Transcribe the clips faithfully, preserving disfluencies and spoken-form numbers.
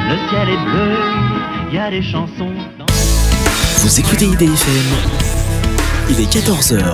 le ciel est bleu, il y a des chansons dans... Vous écoutez I D F M, il est quatorze heures.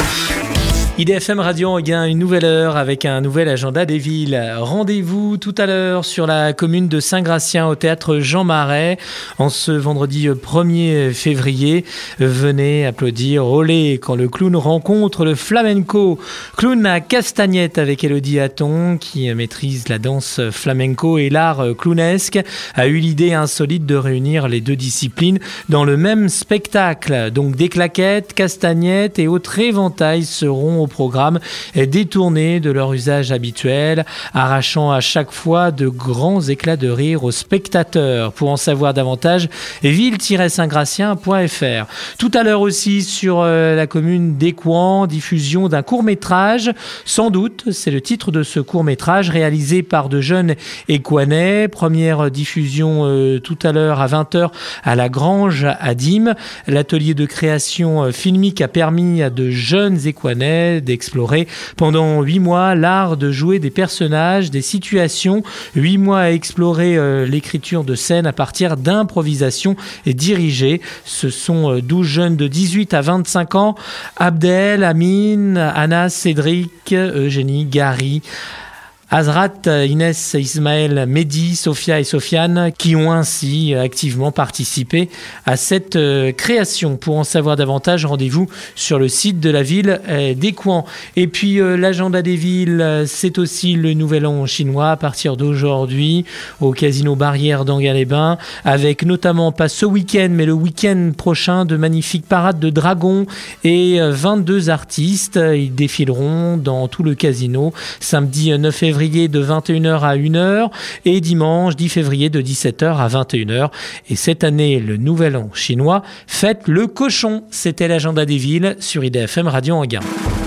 I D F M Radio Anguin, une nouvelle heure avec un nouvel agenda des villes. Rendez-vous tout à l'heure sur la commune de Saint-Gratien au théâtre Jean Marais en ce vendredi premier février. Venez applaudir Olé quand le clown rencontre le flamenco. Clown à Castagnette avec Élodie Hatton qui maîtrise la danse flamenco et l'art clownesque a eu l'idée insolite de réunir les deux disciplines dans le même spectacle. Donc des claquettes, castagnettes et autres éventails seront au programme détournés de leur usage habituel, arrachant à chaque fois de grands éclats de rire aux spectateurs. Pour en savoir davantage, ville tiret saint gratien point f r. Tout à l'heure aussi sur euh, la commune d'Écouen, diffusion d'un court-métrage. Sans doute, c'est le titre de ce court-métrage réalisé par de jeunes Écoinais. Première diffusion euh, tout à l'heure à vingt heures à la Grange à Dîmes. L'atelier de création euh, filmique a permis à de jeunes Écoinais d'explorer pendant huit mois l'art de jouer des personnages, des situations. Huit mois à explorer euh, l'écriture de scènes à partir d'improvisation et dirigée. Ce sont euh, douze jeunes de dix-huit à vingt-cinq ans. Abdel, Amine, Anna, Cédric, Eugénie, Gary, Azrat, Inès, Ismaël, Mehdi, Sophia et Sofiane qui ont ainsi activement participé à cette euh, création. Pour en savoir davantage, rendez-vous sur le site de la ville euh, d'Écouen. Et puis euh, l'agenda des villes, c'est aussi le nouvel an chinois à partir d'aujourd'hui au casino Barrière d'Anguin-les-Bains avec notamment pas ce week-end mais le week-end prochain de magnifiques parades de dragons et euh, vingt-deux artistes. Ils défileront dans tout le casino samedi neuf février de vingt et une heures à une heure et dimanche dix février de dix-sept heures à vingt et une heures. Et cette année, le nouvel an chinois fête le cochon. C'était l'agenda des villes sur I D F M Radio Anguin.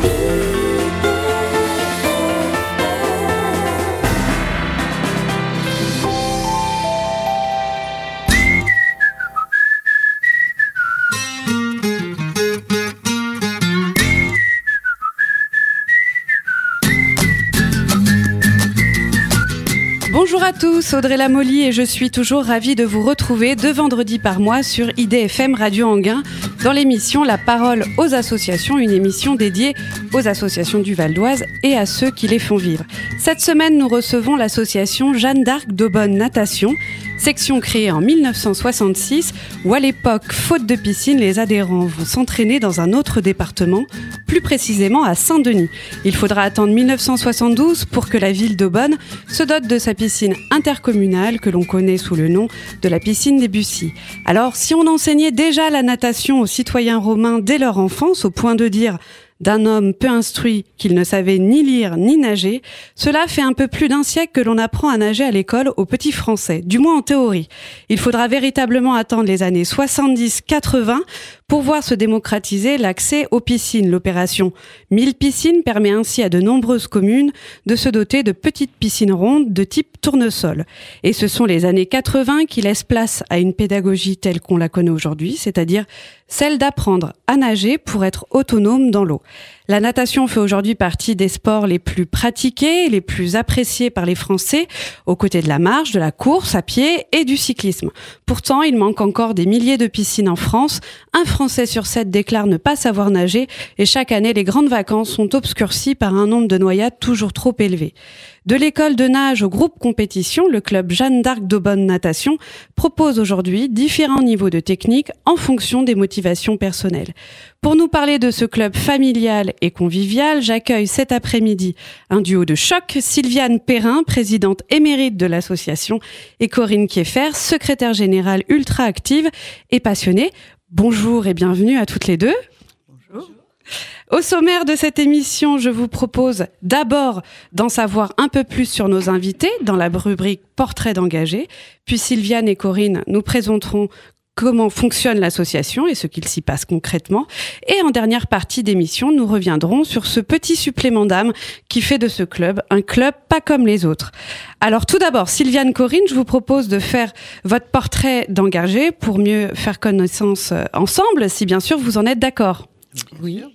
Bonjour à tous, Audrey Lamolly et je suis toujours ravie de vous retrouver deux vendredis par mois sur I D F M Radio Anguin dans l'émission La Parole aux associations, une émission dédiée aux associations du Val d'Oise et à ceux qui les font vivre. Cette semaine, nous recevons l'association Jeanne d'Arc d'Aubonne Natation, section créée en dix-neuf cent soixante-six où à l'époque, faute de piscine, les adhérents vont s'entraîner dans un autre département, plus précisément à Saint-Denis. Il faudra attendre dix-neuf cent soixante-douze pour que la ville d'Aubonne se dote de sa piscine intercommunale que l'on connaît sous le nom de la piscine des Bussy. Alors, si on enseignait déjà la natation aux citoyens romains dès leur enfance, au point de dire d'un homme peu instruit qu'il ne savait ni lire ni nager, cela fait un peu plus d'un siècle que l'on apprend à nager à l'école aux petits Français, du moins en théorie. Il faudra véritablement attendre les années soixante-dix quatre-vingts pour voir se démocratiser l'accès aux piscines. L'opération mille piscines permet ainsi à de nombreuses communes de se doter de petites piscines rondes de type tournesol. Et ce sont les années quatre-vingts qui laissent place à une pédagogie telle qu'on la connaît aujourd'hui, c'est-à-dire celle d'apprendre à nager pour être autonome dans l'eau. La natation fait aujourd'hui partie des sports les plus pratiqués, les plus appréciés par les Français, aux côtés de la marche, de la course à pied et du cyclisme. Pourtant, il manque encore des milliers de piscines en France. Un Français sur sept déclare ne pas savoir nager et chaque année, les grandes vacances sont obscurcies par un nombre de noyades toujours trop élevé. De l'école de nage au groupe compétition, le club Jeanne d'Arc d'Aubonne Natation propose aujourd'hui différents niveaux de technique en fonction des motivations personnelles. Pour nous parler de ce club familial et convivial, j'accueille cet après-midi un duo de choc, Sylviane Perrin, présidente émérite de l'association, et Corinne Kieffer, secrétaire générale ultra active et passionnée. Bonjour et bienvenue à toutes les deux. Bonjour. Au sommaire de cette émission, je vous propose d'abord d'en savoir un peu plus sur nos invités dans la rubrique Portrait d'engagés. Puis Sylviane et Corinne nous présenteront comment fonctionne l'association et ce qu'il s'y passe concrètement. Et en dernière partie d'émission, nous reviendrons sur ce petit supplément d'âme qui fait de ce club un club pas comme les autres. Alors tout d'abord, Sylviane, Corinne, je vous propose de faire votre portrait d'engagé pour mieux faire connaissance ensemble, si bien sûr vous en êtes d'accord. Oui.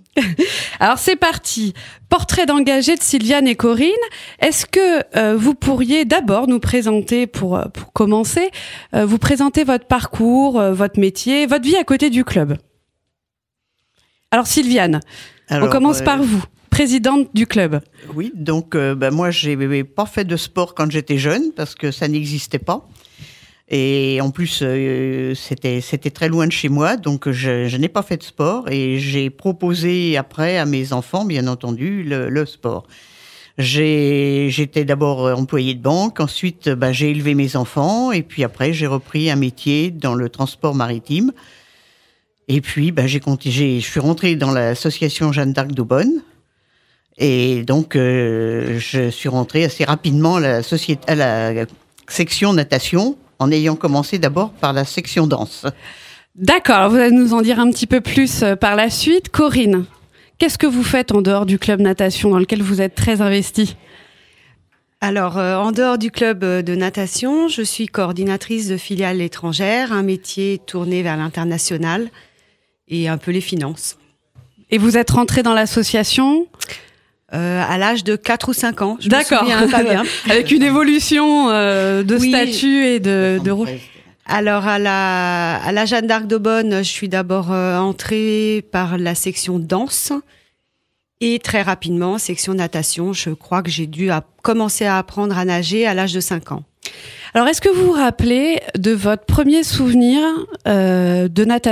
Alors c'est parti. Portrait d'engagé de Sylviane et Corinne. Est-ce que euh, vous pourriez d'abord nous présenter, pour, pour commencer, euh, vous présenter votre parcours, euh, votre métier, votre vie à côté du club? Alors Sylviane, Alors, on commence euh... par vous. Présidente du club. Oui, donc euh, ben moi, je n'ai pas fait de sport quand j'étais jeune, parce que ça n'existait pas. Et en plus, euh, c'était, c'était très loin de chez moi, donc je, je n'ai pas fait de sport. Et j'ai proposé après à mes enfants, bien entendu, le, le sport. J'ai, j'étais d'abord employée de banque, ensuite ben, j'ai élevé mes enfants, et puis après, j'ai repris un métier dans le transport maritime. Et puis, ben, j'ai, j'ai, je suis rentrée dans l'association Jeanne d'Arc d'Aubonne. Et donc, euh, je suis rentrée assez rapidement à la, société, à la section natation, en ayant commencé d'abord par la section danse. D'accord, vous allez nous en dire un petit peu plus par la suite. Corinne, qu'est-ce que vous faites en dehors du club natation dans lequel vous êtes très investie ? Alors, euh, en dehors du club de natation, je suis coordinatrice de filiales étrangères, un métier tourné vers l'international et un peu les finances. Et vous êtes rentrée dans l'association ? Euh, à l'âge de quatre ou cinq ans, je D'accord. me souviens pas bien. Avec une évolution euh, de oui. statut et de, de... Alors, à la, à la Jeanne d'Arc d'Aubonne, je suis d'abord euh, entrée par la section danse et très rapidement, section natation. Je crois que j'ai dû à, commencer à apprendre à nager à l'âge de cinq ans. Alors, est-ce que vous vous rappelez de votre premier souvenir euh, de natation ?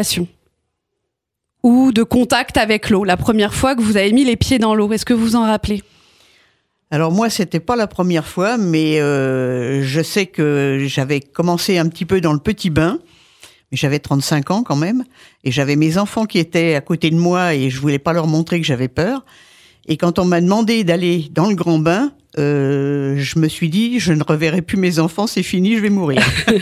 Ou de contact avec l'eau, la première fois que vous avez mis les pieds dans l'eau, est-ce que vous en rappelez ? Alors moi, c'était pas la première fois, mais euh, je sais que j'avais commencé un petit peu dans le petit bain, mais j'avais trente-cinq ans quand même, et j'avais mes enfants qui étaient à côté de moi et je voulais pas leur montrer que j'avais peur. Et quand on m'a demandé d'aller dans le grand bain, euh, je me suis dit, je ne reverrai plus mes enfants, c'est fini, je vais mourir.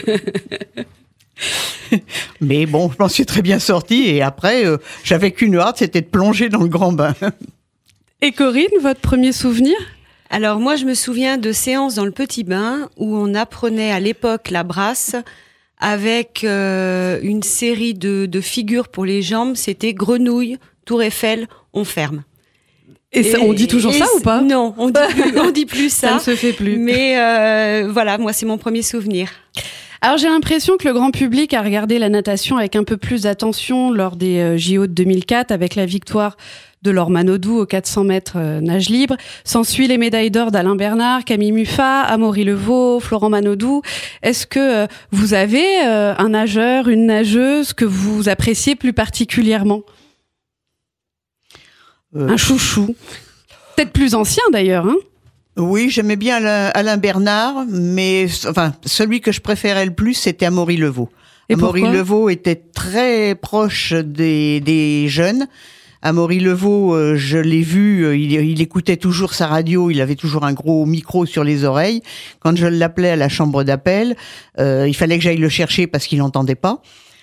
Mais bon, je m'en suis très bien sortie et après, euh, j'avais qu'une hâte, c'était de plonger dans le grand bain. Et Corinne, votre premier souvenir ? Alors moi, je me souviens de séances dans le petit bain où on apprenait à l'époque la brasse avec euh, une série de, de figures pour les jambes. C'était Grenouille, Tour Eiffel, on ferme. Et, ça, et on dit toujours et ça ou pas ? Non, on dit plus, on dit plus ça. Ça ne se fait plus. Mais euh, voilà, moi, c'est mon premier souvenir. Alors j'ai l'impression que le grand public a regardé la natation avec un peu plus d'attention lors des euh, J O de deux mille quatre avec la victoire de Laure Manodou aux quatre cents mètres euh, nage libre. S'ensuit les médailles d'or d'Alain Bernard, Camille Muffat, Amaury Levaux, Florent Manodou. Est-ce que euh, vous avez euh, un nageur, une nageuse que vous appréciez plus particulièrement ? euh... Un chouchou. Peut-être plus ancien d'ailleurs, hein ? Oui, j'aimais bien Alain, Alain Bernard, mais enfin celui que je préférais le plus, c'était Amaury Levaux. Et Amaury Levaux était très proche des, des jeunes. Amaury Levaux, euh, je l'ai vu, euh, il, il écoutait toujours sa radio, il avait toujours un gros micro sur les oreilles. Quand je l'appelais à la chambre d'appel, euh, il fallait que j'aille le chercher parce qu'il n'entendait pas.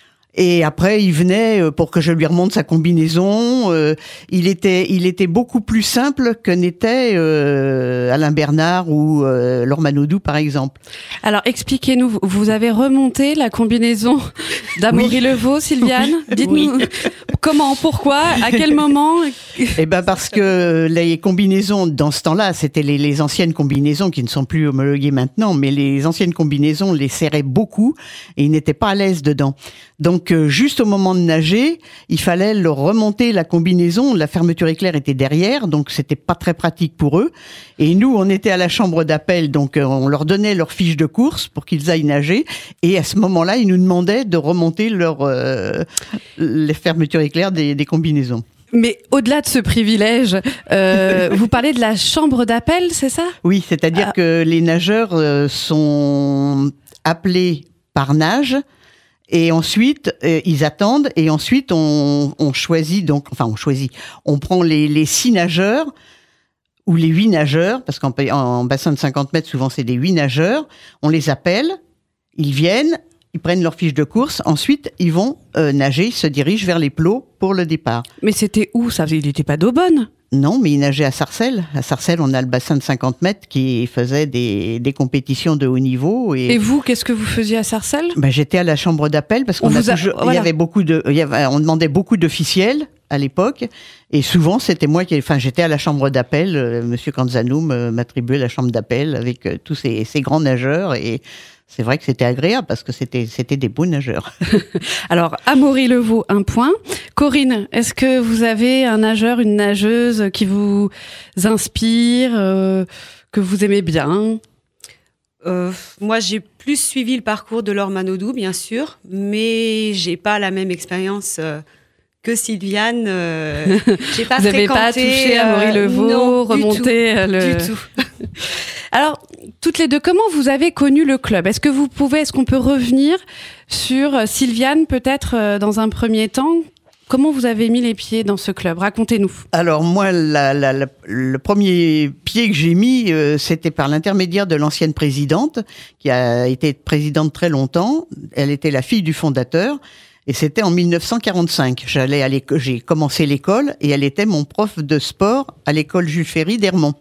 Et après, il venait pour que je lui remonte sa combinaison. Euh, il était, il était beaucoup plus simple que n'était euh, Alain Bernard ou euh, Laure Manodou, par exemple. Alors, expliquez-nous, vous avez remonté la combinaison d'Amaury oui. Levaux, Sylviane. Oui. Dites-nous oui. comment, pourquoi, à quel moment. Eh ben parce que les combinaisons dans ce temps-là, c'était les, les anciennes combinaisons qui ne sont plus homologuées maintenant, mais les anciennes combinaisons les serraient beaucoup et ils n'étaient pas à l'aise dedans. Donc Donc, juste au moment de nager, il fallait leur remonter la combinaison. La fermeture éclair était derrière, donc c'était pas très pratique pour eux. Et nous, on était à la chambre d'appel, donc on leur donnait leur fiche de course pour qu'ils aillent nager. Et à ce moment-là, ils nous demandaient de remonter leur, euh, les fermetures éclair des, des combinaisons. Mais au-delà de ce privilège, euh, vous parlez de la chambre d'appel, c'est ça ? Oui, c'est-à-dire ah. que les nageurs euh, sont appelés par nage. Et ensuite, euh, ils attendent et ensuite on, on choisit donc, enfin on choisit, on prend les, les six nageurs ou les huit nageurs, parce qu'en en bassin de cinquante mètres, souvent c'est des huit nageurs, on les appelle, ils viennent, ils prennent leur fiche de course, ensuite ils vont euh, nager, ils se dirigent vers les plots pour le départ. Mais c'était où ça ? Il n'était pas d'Aubonne ? Non, mais ils nageaient à Sarcelles. À Sarcelles, on a le bassin de cinquante mètres qui faisait des, des compétitions de haut niveau. Et, et vous, qu'est-ce que vous faisiez à Sarcelles ? Ben, j'étais à la chambre d'appel parce qu'on a, a toujours, voilà. il y avait beaucoup de, il y avait, on demandait beaucoup d'officiels à l'époque. Et souvent, c'était moi qui... Enfin, j'étais à la chambre d'appel. Euh, Monsieur Canzanoum euh, m'attribuait la chambre d'appel avec euh, tous ces, ces grands nageurs. Et c'est vrai que c'était agréable parce que c'était, c'était des beaux nageurs. Alors, Amaury Levaux, un point. Corinne, est-ce que vous avez un nageur, une nageuse qui vous inspire, euh, que vous aimez bien ? Euh, moi, j'ai plus suivi le parcours de Laure Manodou, bien sûr, mais j'ai pas la même expérience euh, que Sylviane. Euh, j'ai pas Vous n'avez pas touché Amaury Levaux, non, remonté du tout, le... du tout. Alors, toutes les deux, comment vous avez connu le club ? Est-ce que vous pouvez, est-ce qu'on peut revenir sur Sylviane, peut-être dans un premier temps ? Comment vous avez mis les pieds dans ce club ? Racontez-nous. Alors moi, la, la, la, le premier pied que j'ai mis, euh, c'était par l'intermédiaire de l'ancienne présidente, qui a été présidente très longtemps. Elle était la fille du fondateur, et c'était en dix-neuf cent quarante-cinq. J'allais à l'école, j'ai commencé l'école, et elle était mon prof de sport à l'école Jules Ferry d'Hermont.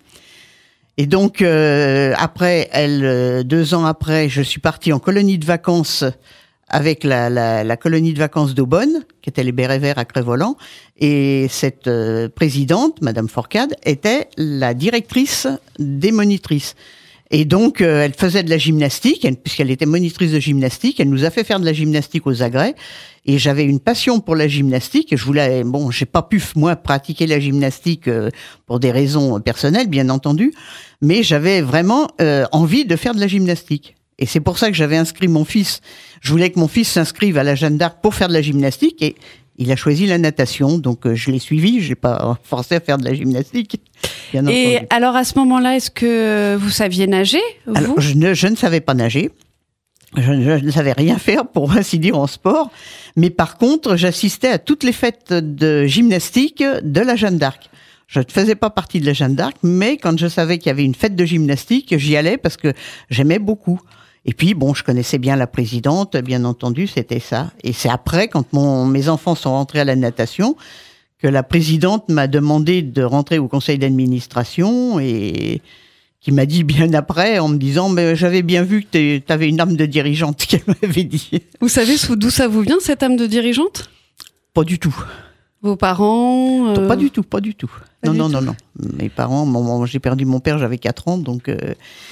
Et donc, euh, après, elle, euh, deux ans après, je suis partie en colonie de vacances avec la, la, la colonie de vacances d'Aubonne, qui était les Bérets Verts à Crest-Voland. Et cette euh, présidente, Madame Forcade, était la directrice des monitrices. Et donc, euh, elle faisait de la gymnastique, elle, puisqu'elle était monitrice de gymnastique. Elle nous a fait faire de la gymnastique aux agrès. Et j'avais une passion pour la gymnastique. Et je voulais, bon, j'ai pas pu, moi, pratiquer la gymnastique euh, pour des raisons personnelles, bien entendu. Mais j'avais vraiment euh, envie de faire de la gymnastique. Et c'est pour ça que j'avais inscrit mon fils. Je voulais que mon fils s'inscrive à la Jeanne d'Arc pour faire de la gymnastique. Et il a choisi la natation. Donc, euh, je l'ai suivi. Je l'ai pas forcé à faire de la gymnastique. Bien Et entendu. alors, à ce moment-là, est-ce que vous saviez nager, vous ? Alors, je, ne, je ne savais pas nager. Je, je ne savais rien faire, pour ainsi dire, en sport. Mais par contre, j'assistais à toutes les fêtes de gymnastique de la Jeanne d'Arc. Je ne faisais pas partie de la Jeanne d'Arc, mais quand je savais qu'il y avait une fête de gymnastique, j'y allais parce que j'aimais beaucoup. Et puis, bon, je connaissais bien la présidente, bien entendu, c'était ça. Et c'est après, quand mon, mes enfants sont rentrés à la natation, que la présidente m'a demandé de rentrer au conseil d'administration et qui m'a dit bien après, en me disant, mais j'avais bien vu que tu avais une âme de dirigeante, qu'elle m'avait dit. Vous savez d'où ça vous vient, cette âme de dirigeante ? Pas du tout. Vos parents euh... Pas du tout, pas du tout. Pas non, du non, tout. non, non. Mes parents, mon, mon, j'ai perdu mon père, j'avais quatre ans, donc euh,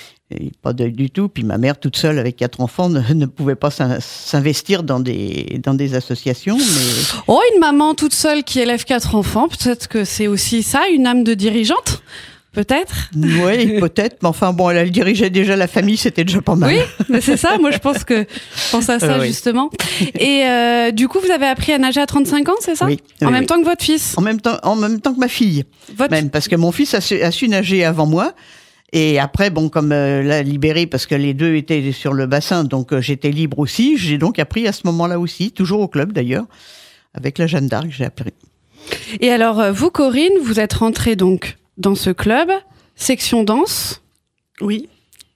et pas de, du tout. Puis ma mère, toute seule, avec quatre enfants, ne, ne pouvait pas s'investir dans des, dans des associations. Mais... Oh, une maman toute seule qui élève quatre enfants, peut-être que c'est aussi ça, une âme de dirigeante ? Peut-être. Oui, peut-être. Mais enfin, bon, elle, elle dirigeait déjà la famille, c'était déjà pas mal. Oui, mais c'est ça. Moi, je pense que je pense à ça, euh, oui. justement. Et euh, du coup, vous avez appris à nager à trente-cinq ans, c'est ça ? Oui. En oui, même oui. temps que votre fils ? En même temps, en même temps que ma fille. Votre... Même, parce que mon fils a su, a su nager avant moi. Et après, bon, comme euh, l'a libéré, parce que les deux étaient sur le bassin, donc euh, j'étais libre aussi. J'ai donc appris à ce moment-là aussi, toujours au club d'ailleurs, avec la Jeanne d'Arc, j'ai appris. Et alors, euh, vous, Corinne, vous êtes rentrée donc dans ce club, section danse. Oui.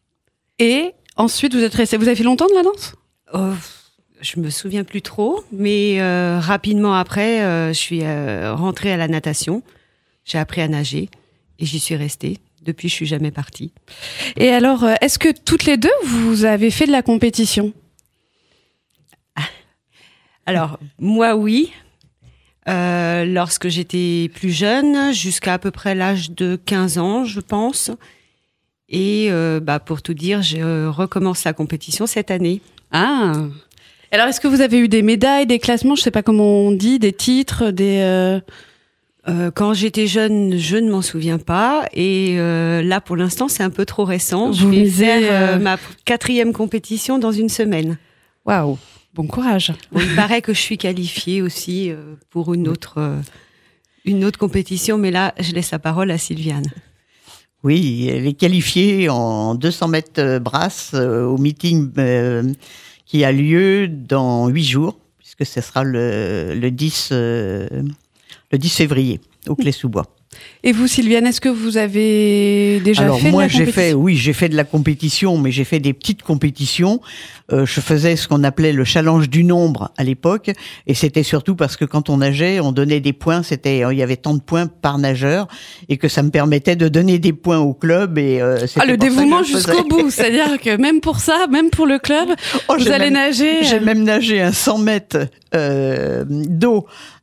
Et ensuite, vous êtes restée. Vous avez fait longtemps de la danse ? Oh, je me souviens plus trop, mais euh, rapidement après, euh, je suis euh, rentrée à la natation. J'ai appris à nager et j'y suis restée. Depuis, je suis jamais partie. Et alors, euh, est-ce que toutes les deux, vous avez fait de la compétition ? Alors, moi, oui. Euh, lorsque j'étais plus jeune, jusqu'à à peu près l'âge de quinze ans, je pense. Et euh, bah, pour tout dire, je recommence la compétition cette année. Ah. Alors, est-ce que vous avez eu des médailles, des classements, je ne sais pas comment on dit, des titres, des... Euh... Euh, quand j'étais jeune, je ne m'en souviens pas. Et euh, là, pour l'instant, c'est un peu trop récent. Vous je vais misez, faire euh, euh... ma quatrième compétition dans une semaine. Waouh, bon courage. Bon, il paraît que je suis qualifiée aussi euh, pour une autre, euh, une autre compétition, mais là, je laisse la parole à Sylviane. Oui, elle est qualifiée en deux cents mètres brasse euh, au meeting euh, qui a lieu dans huit jours, puisque ce sera le, le dix... Euh, le dix février, au Clé-sous-Bois. Et vous, Sylviane, est-ce que vous avez déjà Alors fait moi, de la j'ai compétition ? fait, oui, j'ai fait de la compétition, mais j'ai fait des petites compétitions. Euh, je faisais ce qu'on appelait le challenge du nombre à l'époque, et c'était surtout parce que quand on nageait, on donnait des points. C'était, il y avait tant de points par nageur, et que ça me permettait de donner des points au club. Et euh, ah, le pour ça dévouement que je le jusqu'au faisais. bout, c'est-à-dire que même pour ça, même pour le club, Oh, vous j'ai allez même, nager. J'ai même nagé un cent mètres euh, d'eau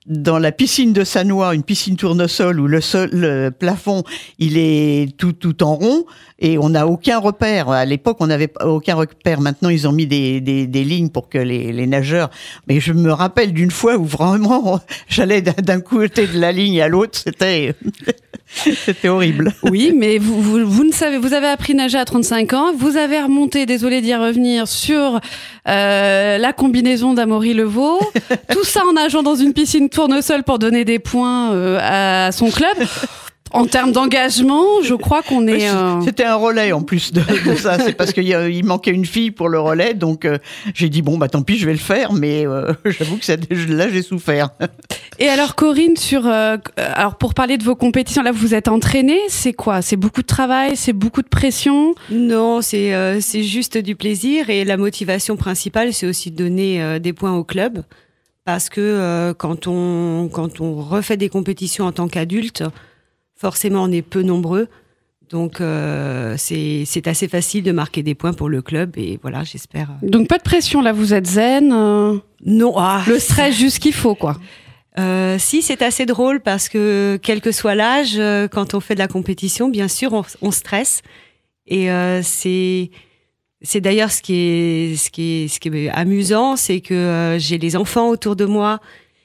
dans la piscine de Sannois, une piscine tournesol où le sol, le plafond, il est tout, tout en rond et on n'a aucun repère. À l'époque, on n'avait aucun repère. Maintenant, ils ont mis des, des, des lignes pour que les, les nageurs. Mais je me rappelle d'une fois où vraiment, j'allais d'un côté de la ligne à l'autre. C'était, c'était horrible. Oui, mais vous, vous, vous ne savez, vous avez appris à nager à trente-cinq ans. Vous avez remonté, désolé d'y revenir, sur euh, la combinaison d'Amaury Levaux. Tout ça en nageant dans une piscine tournesol pour donner des points euh, à son club. En termes d'engagement, je crois qu'on est... Euh... C'était un relais en plus de, de ça. C'est parce qu'il il manquait une fille pour le relais. Donc euh, j'ai dit, bon, bah tant pis, je vais le faire. Mais euh, j'avoue que ça, là, j'ai souffert. Et alors Corinne, sur, euh, alors pour parler de vos compétitions, là vous êtes entraînée. C'est quoi ? C'est beaucoup de travail ? C'est beaucoup de pression ? Non, c'est, euh, c'est juste du plaisir. Et la motivation principale, c'est aussi de donner euh, des points au club. Parce que euh, quand, on, quand on refait des compétitions en tant qu'adulte, forcément, on est peu nombreux, donc euh, c'est, c'est assez facile de marquer des points pour le club et voilà, j'espère. Donc pas de pression là, vous êtes zen. Euh... Non, ah, le stress juste qu'il faut quoi. Euh, si, c'est assez drôle parce que quel que soit l'âge, euh, quand on fait de la compétition, bien sûr, on, on stresse et euh, c'est c'est d'ailleurs ce qui est ce qui est ce qui est amusant, c'est que euh, j'ai les enfants autour de moi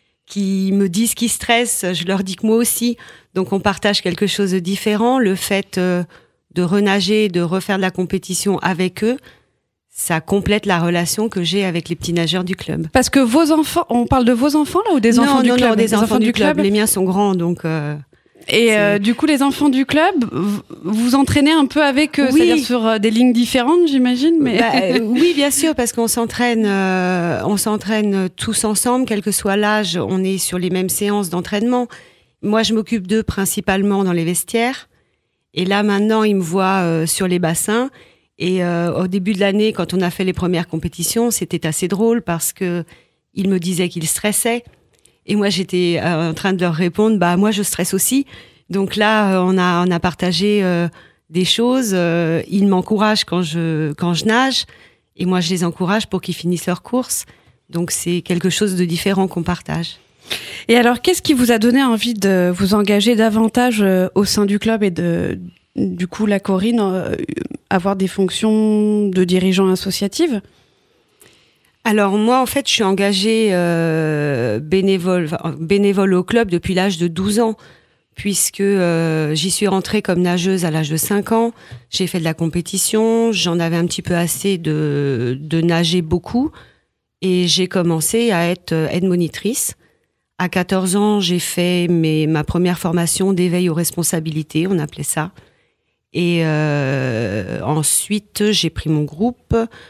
qui me disent qu'ils stressent, je leur dis que moi aussi. Donc on partage quelque chose de différent. Le fait euh, de renager, de refaire de la compétition avec eux, ça complète la relation que j'ai avec les petits nageurs du club. Parce que vos enfants, on parle de vos enfants là ou des non, enfants du non, club ? Non, des, des enfants, enfants du club. club. Les miens sont grands, donc... Euh, Et euh, du coup, les enfants du club, vous, vous entraînez un peu avec eux, oui. c'est-à-dire sur euh, des lignes différentes, j'imagine. Mais bah, euh, oui, bien sûr, parce qu'on s'entraîne, euh, on s'entraîne tous ensemble, quel que soit l'âge. On est sur les mêmes séances d'entraînement. Moi, je m'occupe d'eux principalement dans les vestiaires. Et là, maintenant, ils me voient euh, sur les bassins. Et euh, au début de l'année, quand on a fait les premières compétitions, c'était assez drôle parce que ils me disaient qu'ils stressaient. Et moi, j'étais euh, en train de leur répondre, bah moi, je stresse aussi. Donc là, euh, on a on a partagé euh, des choses. Euh, ils m'encouragent quand je quand je nage, et moi, je les encourage pour qu'ils finissent leur course. Donc c'est quelque chose de différent qu'on partage. Et alors, qu'est-ce qui vous a donné envie de vous engager davantage euh, au sein du club et de du coup, la Corinne, euh, avoir des fonctions de dirigeant associative ? Alors moi, en fait, je suis engagée euh, bénévole, bénévole au club depuis l'âge de douze ans, puisque euh, j'y suis rentrée comme nageuse à l'âge de cinq ans. J'ai fait de la compétition, j'en avais un petit peu assez de, de nager beaucoup, et j'ai commencé à être aide-monitrice. À quatorze ans, j'ai fait mes, ma première formation d'éveil aux responsabilités, on appelait ça. Et euh, ensuite, j'ai pris mon groupe.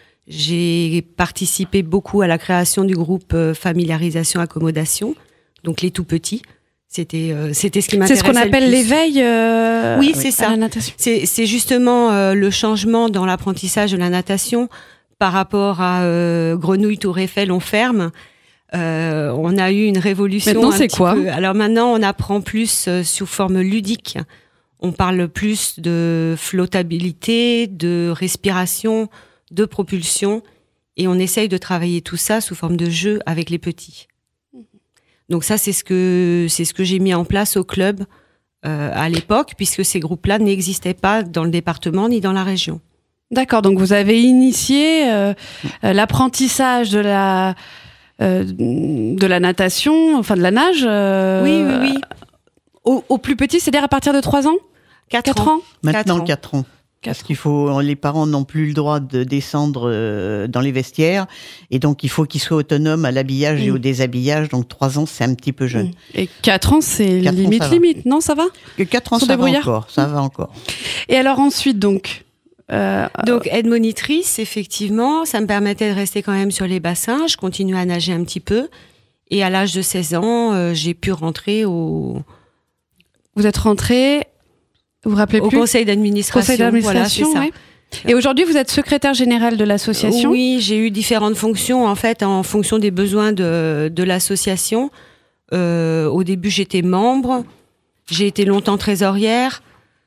J'ai participé beaucoup à la création du groupe Familiarisation Accommodation, donc les tout petits. C'était euh, c'était ce qui m'intéressait. C'est ce qu'on appelle l'éveil. Euh, oui, c'est ça. À la natation. C'est c'est justement euh, le changement dans l'apprentissage de la natation par rapport à euh, Grenouille, Tour Eiffel, on ferme. Euh, on a eu une révolution. Maintenant, c'est quoi ? Peu. Alors maintenant, on apprend plus euh, sous forme ludique. On parle plus de flottabilité, de respiration, de propulsion, et on essaye de travailler tout ça sous forme de jeu avec les petits. Donc ça, c'est ce que c'est ce que j'ai mis en place au club euh, à l'époque, puisque ces groupes-là n'existaient pas dans le département ni dans la région. D'accord, donc vous avez initié euh, l'apprentissage de la euh, de la natation, enfin de la nage. Euh, oui, oui, oui. Au, au plus petit, c'est-à-dire à partir de trois ans ? quatre ans. Maintenant, quatre ans. Parce qu'il faut, les parents n'ont plus le droit de descendre dans les vestiaires, et donc il faut qu'ils soient autonomes à l'habillage mmh. et au déshabillage. Donc trois ans, c'est un petit peu jeune. Et quatre ans, c'est quatre limite ans, limite, non, ça va ? quatre ans, ça va encore, ça mmh. va encore. Et alors ensuite, donc. Euh, donc aide monitrice, effectivement, ça me permettait de rester quand même sur les bassins. Je continuais à nager un petit peu, et à l'âge de seize ans, euh, j'ai pu rentrer au. Vous êtes rentrée. Vous vous rappelez au plus ? conseil d'administration. Conseil d'administration, voilà, c'est ça. Ouais. Et aujourd'hui, vous êtes secrétaire générale de l'association ? Oui, j'ai eu différentes fonctions, en fait, en fonction des besoins de, de l'association. Euh, au début, j'étais membre. J'ai été longtemps trésorière.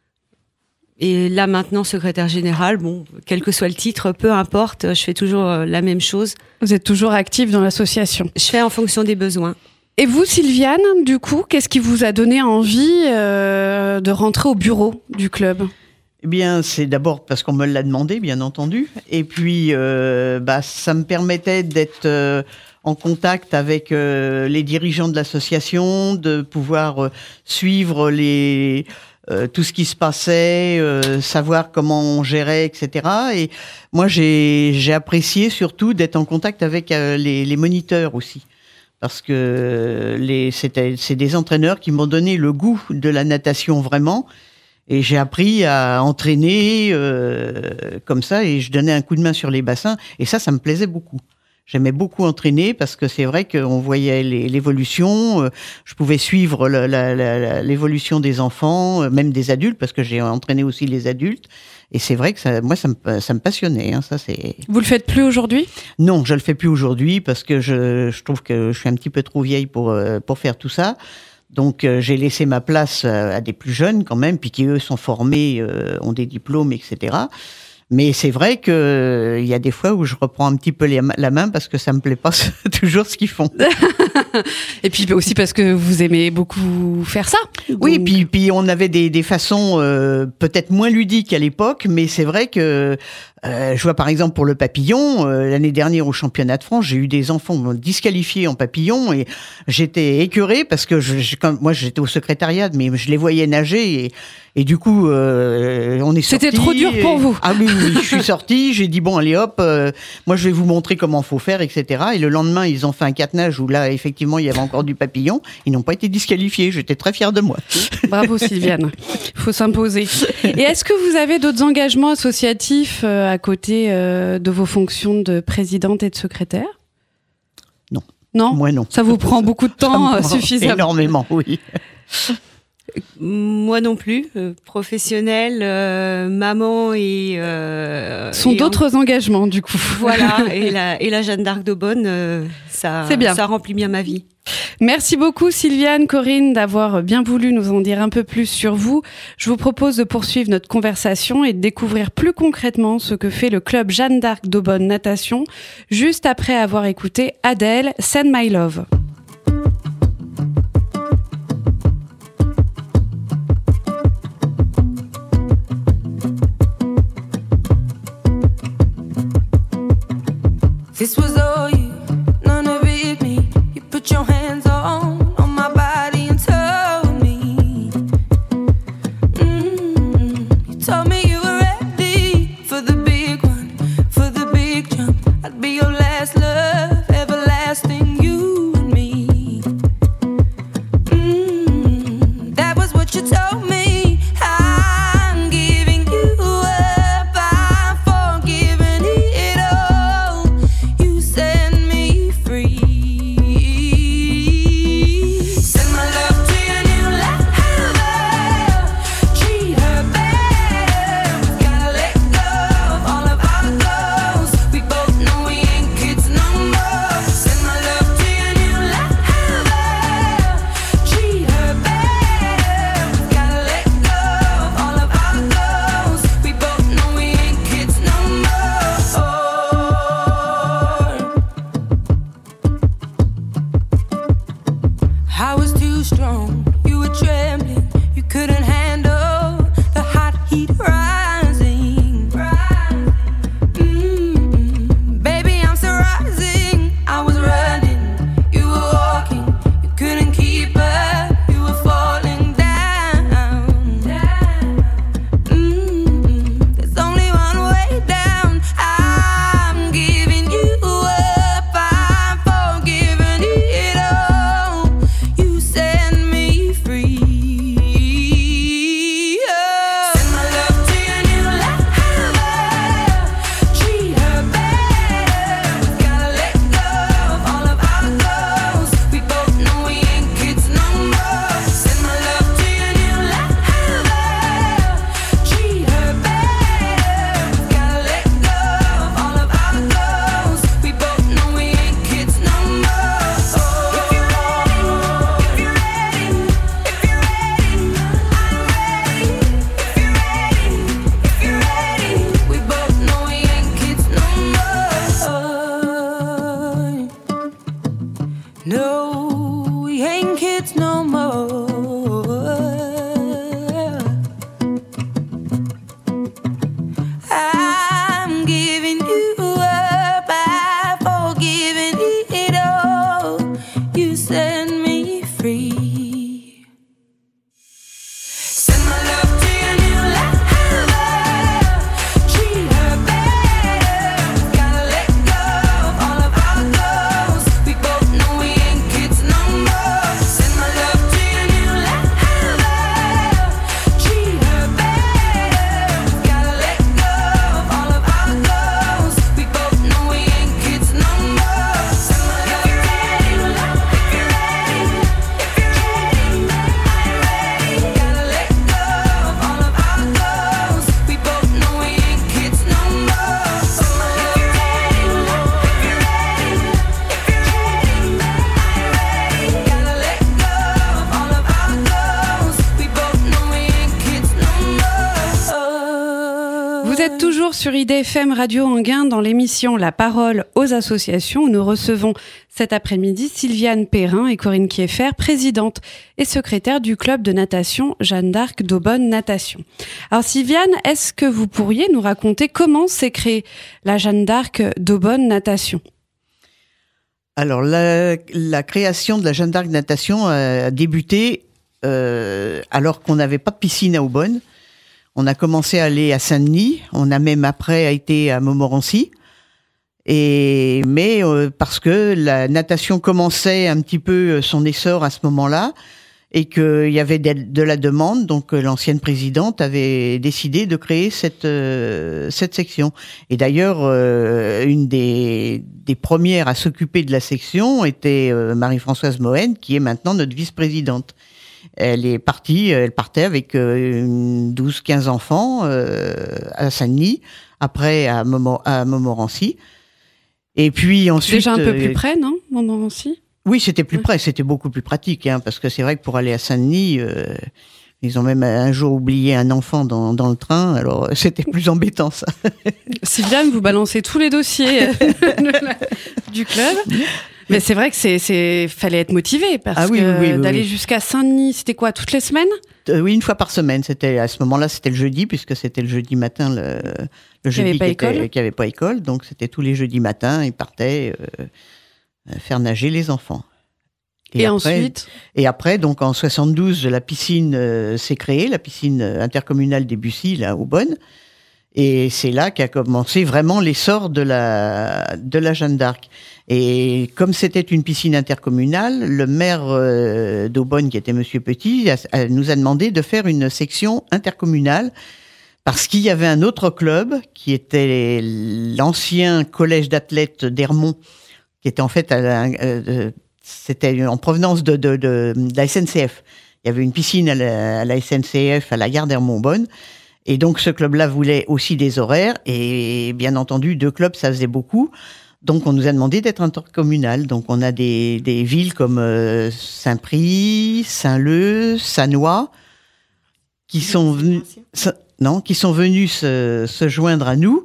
Et là, maintenant, secrétaire générale. Bon, quel que soit le titre, peu importe, je fais toujours la même chose. Vous êtes toujours active dans l'association ? Je fais en fonction des besoins. Et vous, Sylviane, du coup, qu'est-ce qui vous a donné envie euh, de rentrer au bureau du club ? Eh bien, c'est d'abord parce qu'on me l'a demandé, bien entendu. Et puis, euh, bah, ça me permettait d'être euh, en contact avec euh, les dirigeants de l'association, de pouvoir euh, suivre les... Euh, tout ce qui se passait, euh, savoir comment on gérait, et cetera. Et moi, j'ai, j'ai apprécié surtout d'être en contact avec euh, les, les moniteurs aussi. Parce que les, c'était, c'est des entraîneurs qui m'ont donné le goût de la natation vraiment. Et j'ai appris à entraîner euh, comme ça et je donnais un coup de main sur les bassins. Et ça, ça me plaisait beaucoup. J'aimais beaucoup entraîner parce que c'est vrai qu'on voyait les, l'évolution, euh, je pouvais suivre la, la, la, l'évolution des enfants, euh, même des adultes, parce que j'ai entraîné aussi les adultes. Et c'est vrai que ça, moi, ça me, ça me passionnait. Hein, ça, c'est... Vous le faites plus aujourd'hui ? Non, je le fais plus aujourd'hui parce que je, je trouve que je suis un petit peu trop vieille pour, euh, pour faire tout ça. Donc, euh, j'ai laissé ma place à, à des plus jeunes quand même, puis qui, eux, sont formés, euh, ont des diplômes, et cetera. Mais c'est vrai que il euh, y a des fois où je reprends un petit peu les, la main parce que ça me plaît pas toujours ce qu'ils font. Et puis aussi parce que vous aimez beaucoup faire ça. Donc... Oui, puis puis on avait des des façons euh, peut-être moins ludiques à l'époque, mais c'est vrai que euh, je vois par exemple pour le papillon, euh, l'année dernière au championnat de France, j'ai eu des enfants disqualifiés en papillon et j'étais écœurée parce que je, je, quand, moi j'étais au secrétariat, mais je les voyais nager et Et du coup, euh, on est sortis. C'était trop dur pour et... vous. Ah oui, oui, je suis sortie, j'ai dit, bon, allez hop, euh, moi je vais vous montrer comment il faut faire, et cetera. Et le lendemain, ils ont fait un catenage où là, effectivement, il y avait encore du papillon. Ils n'ont pas été disqualifiés, j'étais très fière de moi. Bravo Sylviane, il faut s'imposer. Et est-ce que vous avez d'autres engagements associatifs euh, à côté euh, de vos fonctions de présidente et de secrétaire ? Non. Non ? Moi non. Ça vous prend beaucoup de temps, euh, suffisamment ? Énormément, oui. Moi non plus, euh, professionnelle, euh, maman et... Euh, Ce sont et d'autres en... engagements, du coup. Voilà, et la, et la Jeanne d'Arc d'Aubonne, euh, ça, C'est bien. ça remplit bien ma vie. Merci beaucoup Sylviane, Corinne, d'avoir bien voulu nous en dire un peu plus sur vous. Je vous propose de poursuivre notre conversation et de découvrir plus concrètement ce que fait le club Jeanne d'Arc d'Aubonne Natation, juste après avoir écouté Adele, Send My Love. This was all you, none of it me. You put your hands on, on my body and told me. Mm-hmm. You told me you were ready for the big one, for the big jump. I'd be your last love, everlasting, you and me. Mm-hmm. That was what you told me. I'm giving you up, I'm forgiving it all. You set me free. Send my love to your new lover. Treat her better. We gotta let go of all of our goals. We both know we ain't kids no sur I D F M Radio Anguin dans l'émission La Parole aux associations où nous recevons cet après-midi Sylviane Perrin et Corinne Kieffer, présidente et secrétaire du club de natation Jeanne d'Arc d'Aubonne Natation. Alors Sylviane, est-ce que vous pourriez nous raconter comment s'est créée la Jeanne d'Arc d'Aubonne Natation ? Alors, la, la création de la Jeanne d'Arc Natation a débuté euh, alors qu'on n'avait pas de piscine à Aubonne. On a commencé à aller à Saint-Denis, on a même après été à Montmorency. Et, mais euh, parce que la natation commençait un petit peu son essor à ce moment-là et qu'il y avait de, de la demande, donc euh, l'ancienne présidente avait décidé de créer cette, euh, cette section. Et d'ailleurs, euh, une des, des premières à s'occuper de la section était euh, Marie-Françoise Mohen, qui est maintenant notre vice-présidente. Elle est partie, elle partait avec euh, douze quinze enfants euh, à Saint-Denis, après à, Momo, à Montmorency. Et puis ensuite... Déjà un peu euh, plus près, non, Montmorency ? Oui, c'était plus près, c'était beaucoup plus pratique, hein, parce que c'est vrai que pour aller à Saint-Denis, euh, ils ont même un jour oublié un enfant dans, dans le train, alors c'était plus embêtant ça. Sylviane, vous balancez tous les dossiers du club. Mais c'est vrai que c'est, c'est, fallait être motivé parce Ah oui, que oui, oui, d'aller oui. jusqu'à Saint-Denis, c'était quoi, toutes les semaines ? Euh, oui, une fois par semaine. C'était à ce moment-là, c'était le jeudi, puisque c'était le jeudi matin, le, le jeudi avait pas qui était- école. qui avait pas école, donc c'était tous les jeudis matins. Ils partaient euh, faire nager les enfants. Et, après, ensuite, Et après, donc en soixante-douze, la piscine euh, s'est créée, la piscine euh, intercommunale des Bussy, là, au Bonne. Et c'est là qu'a commencé vraiment l'essor de la, de la Jeanne d'Arc. Et comme c'était une piscine intercommunale, le maire euh, d'Aubonne, qui était Monsieur Petit, a, a- nous a demandé de faire une section intercommunale parce qu'il y avait un autre club qui était l'ancien collège d'athlètes d'Hermont, qui était en fait à la- euh, c'était en provenance de, de, de, de la S N C F. Il y avait une piscine à la, à la S N C F à la gare d'Hermont-Bonne. Et donc, ce club-là voulait aussi des horaires. Et bien entendu, deux clubs, ça faisait beaucoup. Donc, on nous a demandé d'être intercommunal. Donc, on a des, des villes comme euh, Saint-Prix, Saint-Leu, Sannois, qui sont venus, Sa- non, qui sont venus se, se joindre à nous.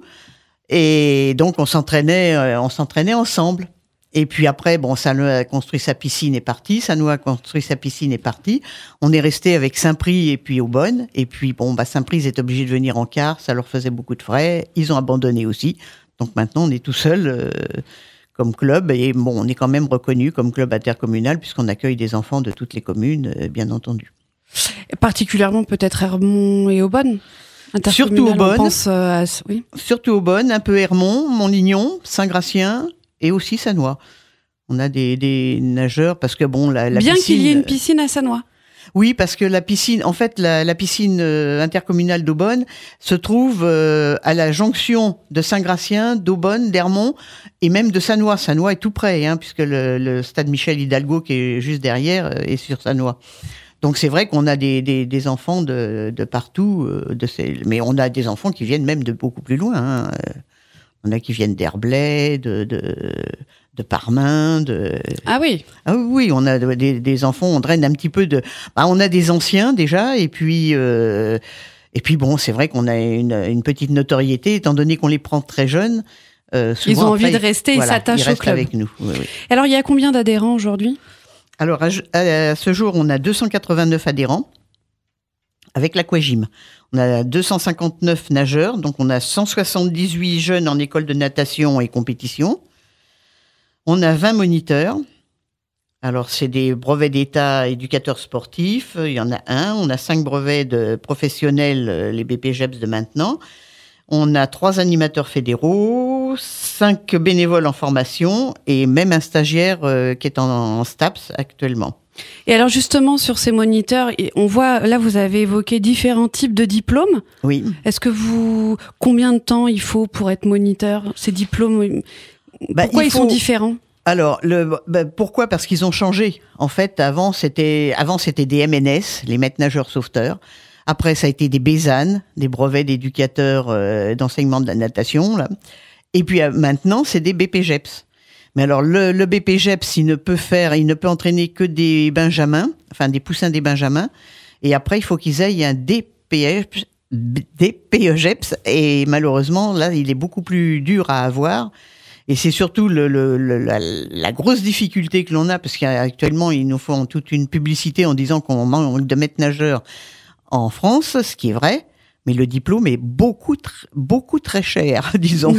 Et donc, on s'entraînait, euh, on s'entraînait ensemble. Et puis après, bon, Saint-Leu a construit sa piscine et parti. Saint-Leu a construit sa piscine et parti. On est resté avec Saint-Prix et puis Aubonne. Et puis, bon, bah, Saint-Prix est obligé de venir en car. Ça leur faisait beaucoup de frais. Ils ont abandonné aussi. Donc maintenant, on est tout seul euh, comme club. Et bon, on est quand même reconnu comme club intercommunal puisqu'on accueille des enfants de toutes les communes, euh, bien entendu. particulièrement peut-être Hermont et Aubonne. Surtout Intercommunal, Aubonne. on pense, euh, à... oui. Surtout Aubonne, un peu Hermont, Montlignon, Saint-Gratien et aussi Sannois. On a des, des nageurs parce que bon, la, la Bien piscine, qu'il y ait une piscine à Sannois. Oui, parce que la piscine, en fait, la, la piscine euh, intercommunale d'Aubonne se trouve euh, à la jonction de Saint-Gratien, d'Aubonne, d'Hermont et même de Sannois. Sannois est tout près, hein, puisque le, le stade Michel Hidalgo qui est juste derrière euh, est sur Sannois. Donc c'est vrai qu'on a des, des, des enfants de, de partout, euh, de ces, mais on a des enfants qui viennent même de beaucoup plus loin. Hein. Euh, On a qui viennent d'Herblay, de, de, de Parmain, de... Ah oui. Ah oui, on a des, des enfants, on draine un petit peu de... Bah, on a des anciens déjà, et puis, euh, et puis bon, c'est vrai qu'on a une, une petite notoriété, étant donné qu'on les prend très jeunes. Euh, souvent, Ils ont envie après, de rester, voilà, ils s'attachent ils au restent club. avec nous. Oui, oui. Alors, il y a combien d'adhérents aujourd'hui ? Alors, à, à ce jour, on a deux cent quatre-vingt-neuf adhérents avec l'aquagym. On a deux cent cinquante-neuf nageurs, donc on a cent soixante-dix-huit jeunes en école de natation et compétition. On a vingt moniteurs. Alors, c'est des brevets d'État éducateurs sportifs. Il y en a un. On a cinq brevets de professionnels, les B P G E P S de maintenant. On a trois animateurs fédéraux, cinq bénévoles en formation et même un stagiaire euh, qui est en, en STAPS actuellement. Et alors justement, sur ces moniteurs, et on voit, là, vous avez évoqué différents types de diplômes. Oui. Est-ce que vous... Combien de temps il faut pour être moniteur ? Ces diplômes, Bah, pourquoi il ils faut- sont différents ? Alors, le, bah, pourquoi ? Parce qu'ils ont changé. En fait, avant, c'était, avant, c'était des M N S, les maîtres nageurs sauveteurs. Après, ça a été des B E S A N, des brevets d'éducateurs euh, d'enseignement de la natation. Là. Et puis euh, maintenant, c'est des B P G E P S. Mais alors, le, le B P G E P S, il ne peut faire, il ne peut entraîner que des benjamins, enfin des poussins des benjamins. Et après, il faut qu'ils aient un D P G E P S, des P E G E P S et malheureusement là il est beaucoup plus dur à avoir et c'est surtout le, le, le, la, la grosse difficulté que l'on a parce qu'actuellement ils nous font toute une publicité en disant qu'on manque de maîtres nageurs en France, ce qui est vrai. Mais le diplôme est beaucoup, tr- beaucoup très cher, disons.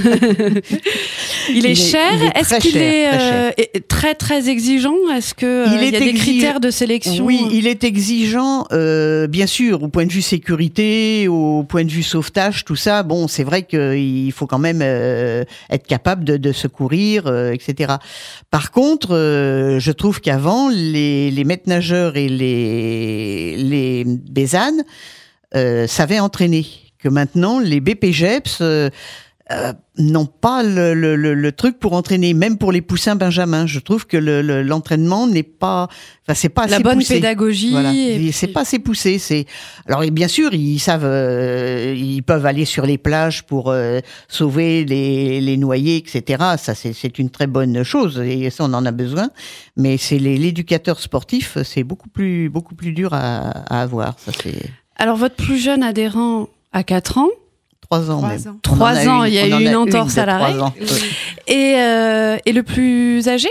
il est il cher. Est, il est Est-ce très qu'il cher, est, très, euh, est très très exigeant? Est-ce que euh, il, il y a exige... des critères de sélection? Oui, il est exigeant, euh, bien sûr, au point de vue sécurité, au point de vue sauvetage, tout ça. Bon, c'est vrai qu'il faut quand même euh, être capable de, de secourir, euh, et cetera. Par contre, euh, je trouve qu'avant, les, les maîtres nageurs et les les bésanes Euh, savaient entraîner, que maintenant les B P G E P S euh, euh, n'ont pas le, le, le, le truc pour entraîner, même pour les poussins benjamins. Je trouve que le, le, l'entraînement n'est pas, enfin c'est pas assez la bonne poussé. pédagogie. Voilà. Et C'est puis... pas assez poussé. C'est alors et bien sûr ils savent, euh, ils peuvent aller sur les plages pour euh, sauver les, les noyés, et cetera. Ça c'est, c'est une très bonne chose et ça on en a besoin. Mais c'est les, l'éducateur sportif, c'est beaucoup plus beaucoup plus dur à, à avoir. Ça c'est. Alors, votre plus jeune adhérent a quatre ans. Trois ans Trois même. ans. Trois ans, il y a eu une entorse de à l'arrêt. trois ans. Et, euh, et le plus âgé?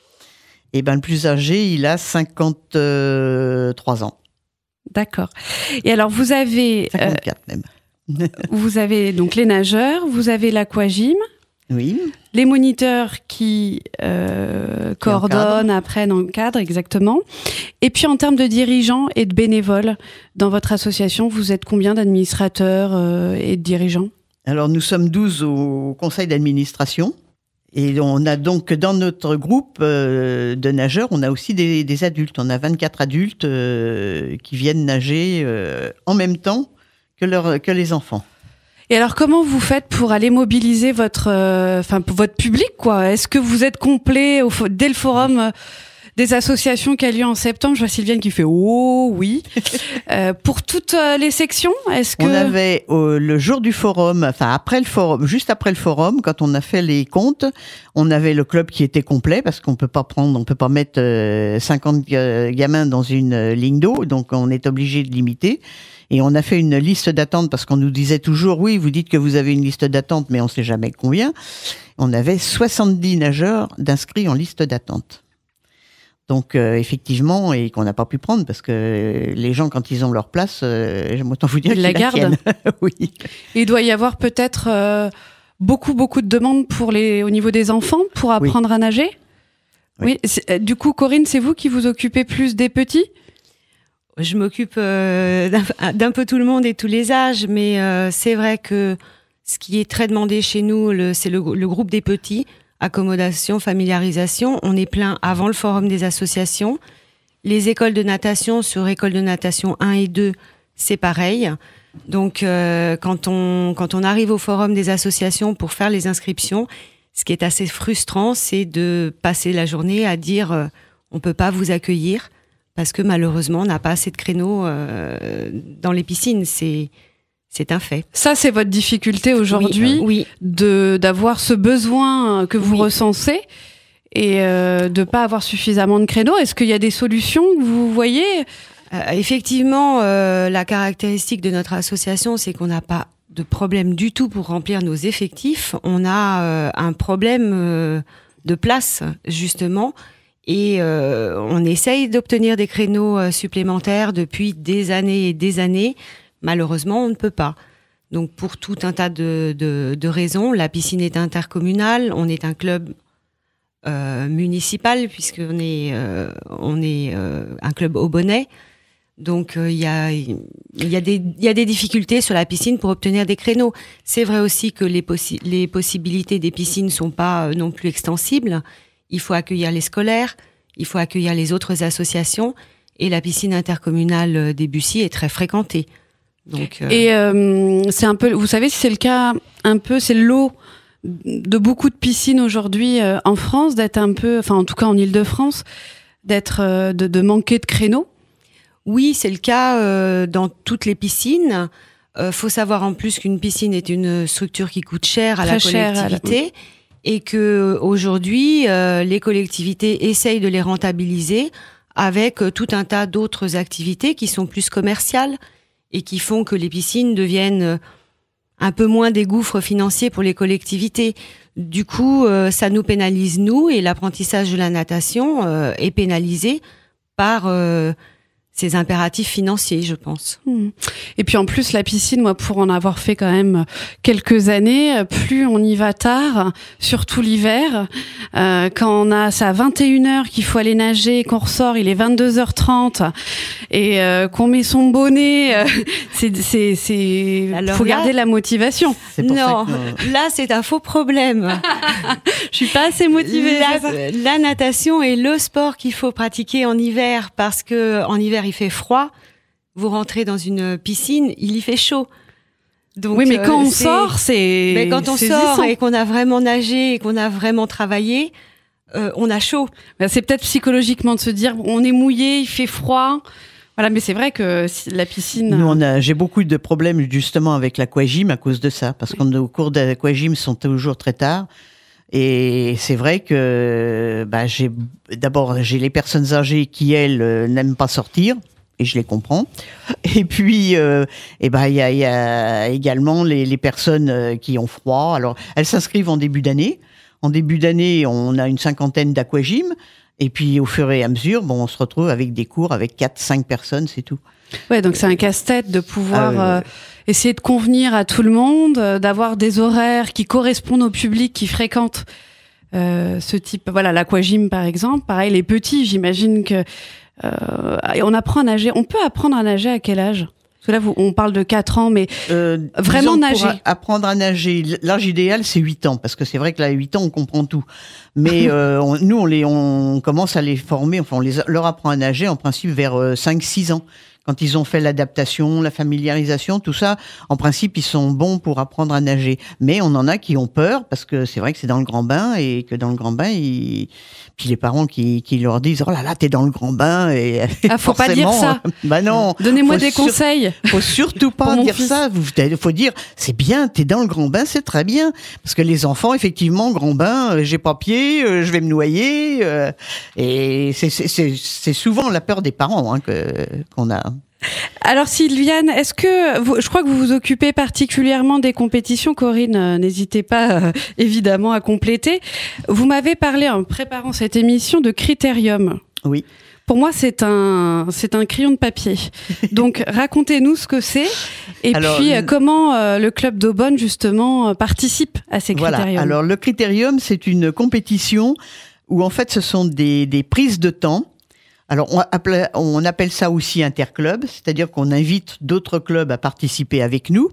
Et ben le plus âgé, il a cinquante-trois ans. D'accord. Et alors, vous avez... cinquante-quatre euh, même. Vous avez donc les nageurs, vous avez l'aquagym. Oui. Les moniteurs qui euh, coordonnent, apprennent, encadrent, exactement. Et puis en termes de dirigeants et de bénévoles, dans votre association, vous êtes combien d'administrateurs euh, et de dirigeants? Alors nous sommes douze au conseil d'administration. Et on a donc dans notre groupe euh, de nageurs, on a aussi des, des adultes. On a vingt-quatre adultes euh, qui viennent nager euh, en même temps que, leur, que les enfants. Et alors, comment vous faites pour aller mobiliser votre, euh, enfin, votre public, quoi? Est-ce que vous êtes complet au, dès le forum euh, des associations qui a lieu en septembre? Je vois Sylviane qui fait oh oui. euh, pour toutes euh, les sections, est-ce que on avait euh, le jour du forum, enfin après le forum, juste après le forum, quand on a fait les comptes, on avait le club qui était complet parce qu'on peut pas prendre, on peut pas mettre euh, cinquante euh, gamins dans une euh, ligne d'eau, donc on est obligé de limiter. Et on a fait une liste d'attente parce qu'on nous disait toujours, oui, vous dites que vous avez une liste d'attente, mais on ne sait jamais combien. On avait soixante-dix nageurs d'inscrits en liste d'attente. Donc, euh, effectivement, et qu'on n'a pas pu prendre parce que les gens, quand ils ont leur place, euh, j'aime autant vous dire ils qu'ils la la gardent. tiennent. Oui. Il doit y avoir peut-être euh, beaucoup, beaucoup de demandes pour les, au niveau des enfants pour apprendre oui. à nager? Oui. oui. C'est, du coup, Corinne, c'est vous qui vous occupez plus des petits? Je m'occupe euh, d'un, d'un peu tout le monde et tous les âges, mais euh, c'est vrai que ce qui est très demandé chez nous, le, c'est le, le groupe des petits, accommodation, familiarisation. On est plein avant le forum des associations. Les écoles de natation sur école de natation un et deux, c'est pareil. Donc euh, quand on quand on arrive au forum des associations pour faire les inscriptions, ce qui est assez frustrant, c'est de passer la journée à dire euh, on peut pas vous accueillir. Parce que malheureusement, on n'a pas assez de créneaux euh, dans les piscines. C'est, c'est un fait. Ça, c'est votre difficulté aujourd'hui, oui, euh, oui. de, d'avoir ce besoin que vous oui. recensez et euh, de ne pas avoir suffisamment de créneaux. Est-ce qu'il y a des solutions que vous voyez? euh, Effectivement, euh, la caractéristique de notre association, c'est qu'on n'a pas de problème du tout pour remplir nos effectifs. On a euh, un problème euh, de place, justement. Et euh, on essaye d'obtenir des créneaux euh, supplémentaires depuis des années et des années. Malheureusement, on ne peut pas. Donc, pour tout un tas de, de, de raisons, la piscine est intercommunale. On est un club euh, municipal puisqu'on est, euh, on est euh, un club au bonnet. Donc, il euh, y a, il y a des, il y a des difficultés sur la piscine pour obtenir des créneaux. C'est vrai aussi que les, possi- les possibilités des piscines sont pas euh, non plus extensibles. Il faut accueillir les scolaires, il faut accueillir les autres associations et la piscine intercommunale des Bussy est très fréquentée. Donc, euh... Et euh, c'est un peu, vous savez, c'est le cas un peu, c'est le lot de beaucoup de piscines aujourd'hui euh, en France d'être un peu, enfin en tout cas en Île-de-France, d'être euh, de, de manquer de créneaux. Oui, c'est le cas euh, dans toutes les piscines. Euh, faut savoir en plus qu'une piscine est une structure qui coûte cher à très la collectivité. À la... Et que aujourd'hui, euh, les collectivités essayent de les rentabiliser avec euh, tout un tas d'autres activités qui sont plus commerciales et qui font que les piscines deviennent un peu moins des gouffres financiers pour les collectivités. Du coup, euh, ça nous pénalise, nous, et l'apprentissage de la natation euh, est pénalisé par euh, ces impératifs financiers, je pense. Mmh. Et puis en plus, la piscine, moi, pour en avoir fait quand même quelques années, plus on y va tard, surtout l'hiver, euh, quand on a ça à vingt et une heures qu'il faut aller nager, qu'on ressort, il est vingt-deux heures trente, et euh, qu'on met son bonnet, euh, c'est, c'est, c'est, Alors faut là, garder la motivation. C'est pour ça Non, que- là, c'est un faux problème. Je suis pas assez motivée. c'est ça La, la natation est le sport qu'il faut pratiquer en hiver parce que en hiver il fait froid. Vous rentrez dans une piscine, il y fait chaud. Donc, Oui, mais quand euh, on c'est- sort, c'est. mais quand on c'est sort saisissant. et qu'on a vraiment nagé et qu'on a vraiment travaillé, euh, on a chaud. Ben, c'est peut-être psychologiquement de se dire, on est mouillé, il fait froid. Voilà, mais c'est vrai que si- la piscine. Nous, on a, j'ai beaucoup de problèmes justement avec l'aquagym à cause de ça, parce que nos cours d'aquagym sont toujours très tard. Et c'est vrai que bah, j'ai d'abord j'ai les personnes âgées qui elles euh, n'aiment pas sortir. Et je les comprends. Et puis, euh, et ben, il y a, il y a également les, les personnes euh, qui ont froid. Alors, elles s'inscrivent en début d'année. En début d'année, on a une cinquantaine d'aquagym. Et puis, au fur et à mesure, bon, on se retrouve avec des cours avec quatre, cinq personnes, c'est tout. Ouais, donc c'est un casse-tête de pouvoir Ah, ouais, ouais, euh, ouais. essayer de convenir à tout le monde, euh, d'avoir des horaires qui correspondent au public qui fréquente euh, ce type. Voilà, l'aquagym par exemple. Pareil, les petits, j'imagine que euh, et on apprend à nager. On peut apprendre à nager à quel âge? Parce que là, vous, on parle de quatre ans, mais Euh, Vraiment disons que pour nager. a- apprendre à nager, l'âge idéal, c'est huit ans, parce que c'est vrai que là, à huit ans, on comprend tout. Mais euh, on- nous, on, les, on commence à les former, enfin, on les, leur apprend à nager en principe vers euh, cinq six ans. Quand ils ont fait l'adaptation, la familiarisation, tout ça, en principe, ils sont bons pour apprendre à nager. Mais on en a qui ont peur, parce que c'est vrai que c'est dans le grand bain, et que dans le grand bain, ils... puis les parents qui, qui leur disent « Oh là là, t'es dans le grand bain !» et Ah, faut pas dire forcément, ça. Bah non. donnez-moi Faut des sur- conseils. Faut surtout Pour pas mon dire fils. ça. Il faut dire, c'est bien, t'es dans le grand bain, c'est très bien. Parce que les enfants, effectivement, grand bain, euh, j'ai pas pied, euh, je vais me noyer. euh, et c'est- c'est c'est- c'est souvent la peur des parents hein, que qu'on a. Alors Sylviane, est-ce que vous, je crois que vous vous occupez particulièrement des compétitions, Corinne, euh, n'hésitez pas euh, évidemment à compléter. Vous m'avez parlé en préparant cette émission de critérium. Oui. Pour moi, c'est un c'est un crayon de papier. Donc racontez-nous ce que c'est et Alors, puis euh, le- comment euh, le club d'Aubonne justement euh, participe à ces Voilà. critériums. Alors le critérium, c'est une compétition où en fait ce sont des, des prises de temps. Alors on appelle, on appelle ça aussi interclub, c'est-à-dire qu'on invite d'autres clubs à participer avec nous.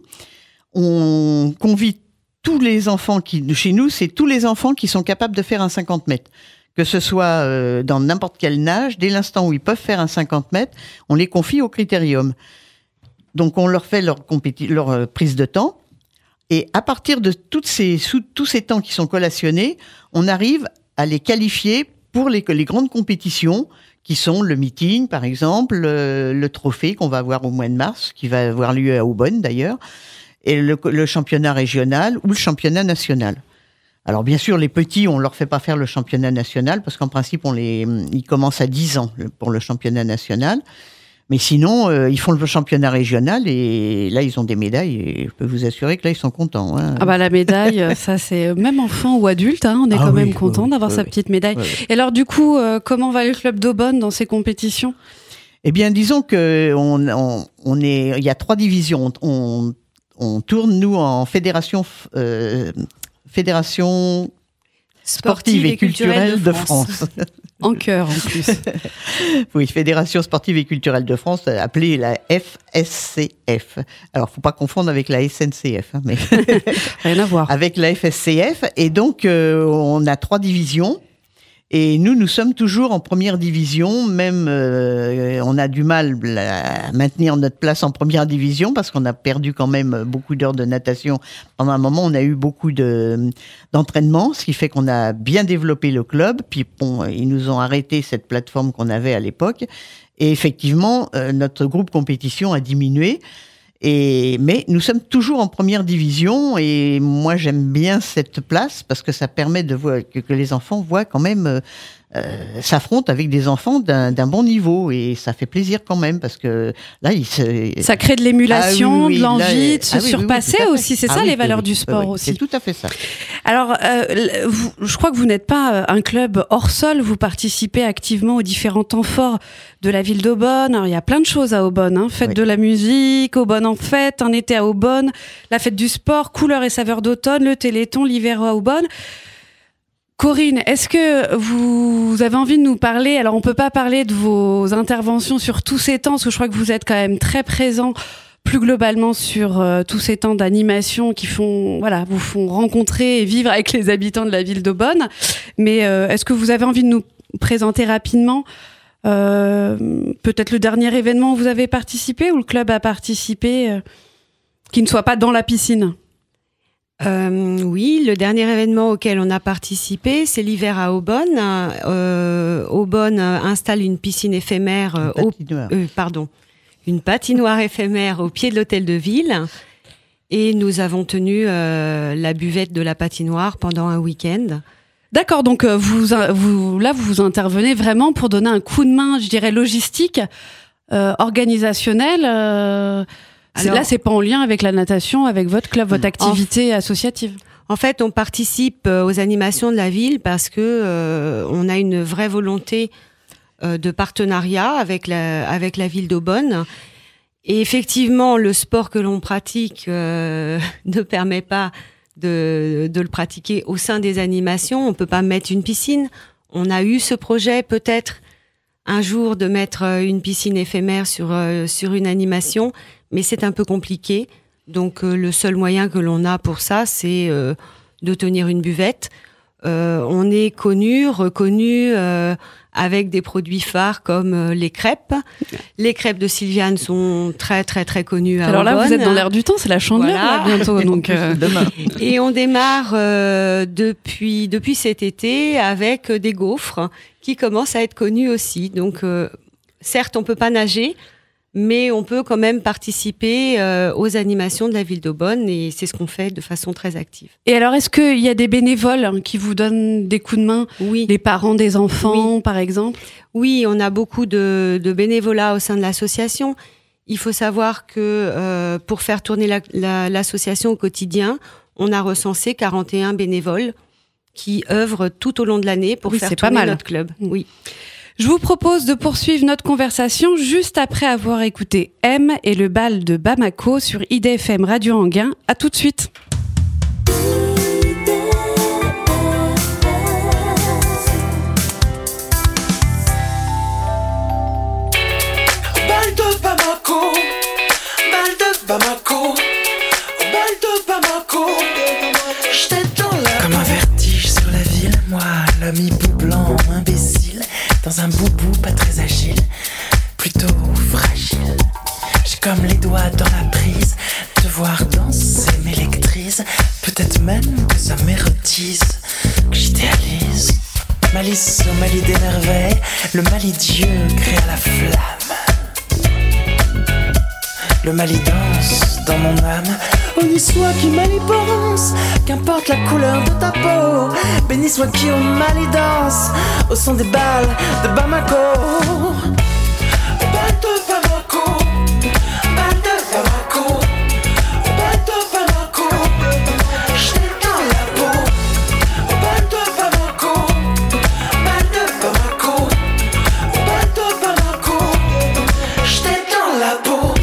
On convie tous les enfants qui, chez nous, c'est tous les enfants qui sont capables de faire un cinquante mètres. Que ce soit euh, dans n'importe quel nage, dès l'instant où ils peuvent faire un cinquante mètres, on les confie au critérium. Donc on leur fait leur, compéti- leur euh, prise de temps. Et à partir de toutes ces, sous, tous ces temps qui sont collationnés, on arrive à les qualifier pour les, les grandes compétitions qui sont le meeting, par exemple, le, le trophée qu'on va avoir au mois de mars, qui va avoir lieu à Aubonne d'ailleurs, et le, le championnat régional ou le championnat national. Alors bien sûr, les petits, on leur fait pas faire le championnat national parce qu'en principe, on les, ils commencent à dix ans pour le championnat national. Mais sinon, euh, ils font le championnat régional et là, ils ont des médailles. Et je peux vous assurer que là, ils sont contents. Hein. Ah bah la médaille, euh, ça c'est même enfant ou adulte, hein, on est Ah quand oui, même content oui, d'avoir oui, sa oui. petite médaille. Ouais, ouais. Et alors du coup, euh, comment va le club d'Aubonne dans ces compétitions? Eh bien, disons que on, on, on est, il y a trois divisions. On, on tourne nous en fédération, euh, fédération sportive et culturelle de France. En cœur en plus. Oui, Fédération sportive et culturelle de France, appelée la F S C F. Alors, faut pas confondre avec la S N C F, hein, mais Rien à voir. avec la F S C F. Et donc, euh, on a trois divisions. Et nous, nous sommes toujours en première division. Même, euh, on a du mal à maintenir notre place en première division parce qu'on a perdu quand même beaucoup d'heures de natation. Pendant un moment, on a eu beaucoup de, d'entraînement, ce qui fait qu'on a bien développé le club. Puis, bon, ils nous ont arrêté cette plateforme qu'on avait à l'époque. Et effectivement, euh, notre groupe compétition a diminué. Et, mais nous sommes toujours en première division et moi j'aime bien cette place parce que ça permet de voir que, que les enfants voient quand même euh, euh, s'affrontent avec des enfants d'un, d'un bon niveau et ça fait plaisir quand même parce que là, ils se... Ça crée de l'émulation, Ah oui, oui, de l'envie, là, de se ah oui, oui, oui, surpasser tout à fait. aussi. C'est Ah ça oui, les oui, valeurs oui, du oui, sport oui, aussi. C'est tout à fait ça. Alors, euh, vous, je crois que vous n'êtes pas euh, un club hors sol. Vous participez activement aux différents temps forts de la ville d'Aubonne. Alors, il y a plein de choses à Aubonne. Hein. Fête Oui. de la musique, Aubonne en fête, un été à Aubonne, la fête du sport, couleurs et saveurs d'automne, le Téléthon, l'hiver à Aubonne. Corinne, est-ce que vous avez envie de nous parler? Alors, on peut pas parler de vos interventions sur tous ces temps, parce que je crois que vous êtes quand même très présent plus globalement sur euh, tous ces temps d'animation qui font, voilà, vous font rencontrer et vivre avec les habitants de la ville d'Aubonne. Mais euh, est-ce que vous avez envie de nous présenter rapidement euh, peut-être le dernier événement où vous avez participé, où le club a participé, euh, qui ne soit pas dans la piscine? Euh, oui, le dernier événement auquel on a participé, c'est l'hiver à Aubonne. Euh, Aubonne installe une piscine éphémère, euh, Une au, patinoire. euh, pardon, une patinoire éphémère au pied de l'hôtel de ville. Et nous avons tenu euh, la buvette de la patinoire pendant un week-end. D'accord, donc euh, vous, vous, là, vous intervenez vraiment pour donner un coup de main, je dirais, logistique, euh, organisationnel. Euh, c'est, Alors- là, c'est pas en lien avec la natation, avec votre club, votre activité associative. En fait, on participe euh, aux animations de la ville parce que euh, on a une vraie volonté euh, de partenariat avec la, avec la ville d'Aubonne. Et effectivement, le sport que l'on pratique euh, ne permet pas de, de le pratiquer au sein des animations. On peut pas mettre une piscine. On a eu ce projet peut-être un jour de mettre euh, une piscine éphémère sur, euh, sur une animation, mais c'est un peu compliqué. Donc euh, le seul moyen que l'on a pour ça, c'est euh, de tenir une buvette. Euh, on est connu, reconnu euh, avec des produits phares comme euh, les crêpes. Les crêpes de Sylviane sont très très très connues à Alors là, Aubonne. vous êtes dans l'air du temps, c'est la chandeleur Voilà. là, bientôt. Donc, euh, Demain. Et on démarre euh, depuis depuis cet été avec euh, des gaufres qui commencent à être connus aussi. Donc euh, certes, on peut pas nager, mais on peut quand même participer euh, aux animations de la ville d'Aubonne et c'est ce qu'on fait de façon très active. Et alors, est-ce qu'il y a des bénévoles hein, qui vous donnent des coups de main, Oui. les parents des enfants, par exemple? Oui, on a beaucoup de, de bénévolat au sein de l'association. Il faut savoir que euh, pour faire tourner la, la, l'association au quotidien, on a recensé quarante et un bénévoles qui œuvrent tout au long de l'année pour Oui, faire c'est pas tourner mal. notre club. Mm. Oui. Je vous propose de poursuivre notre conversation juste après avoir écouté M et le bal de Bamako sur I D F M Radio Anguin. À tout de suite. Bal de Bamako, bal de Bamako, bal de Bamako. J'étais dans la Comme un vertige sur la ville, moi, l'homme hibou blanc, imbécile, dans un boubou pas très agile, plutôt fragile. J'ai comme les doigts dans la prise, te voir danser m'électrise, peut-être même que ça m'érotise, que j'idéalise. Malice au Mali d'émerveil, le Mali Dieu crée à la flamme. Le Mali danse dans mon âme. Honni soit qui Mali pense, qu'importe la couleur de ta peau. Béni soit qui au Mali danse, au son des balles de Bamako. bal de Bamako, bal de Bamako, bal de Bamako. J'étais dans la peau, bal de Bamako, bal de Bamako, bal de Bamako. J'étais dans la peau.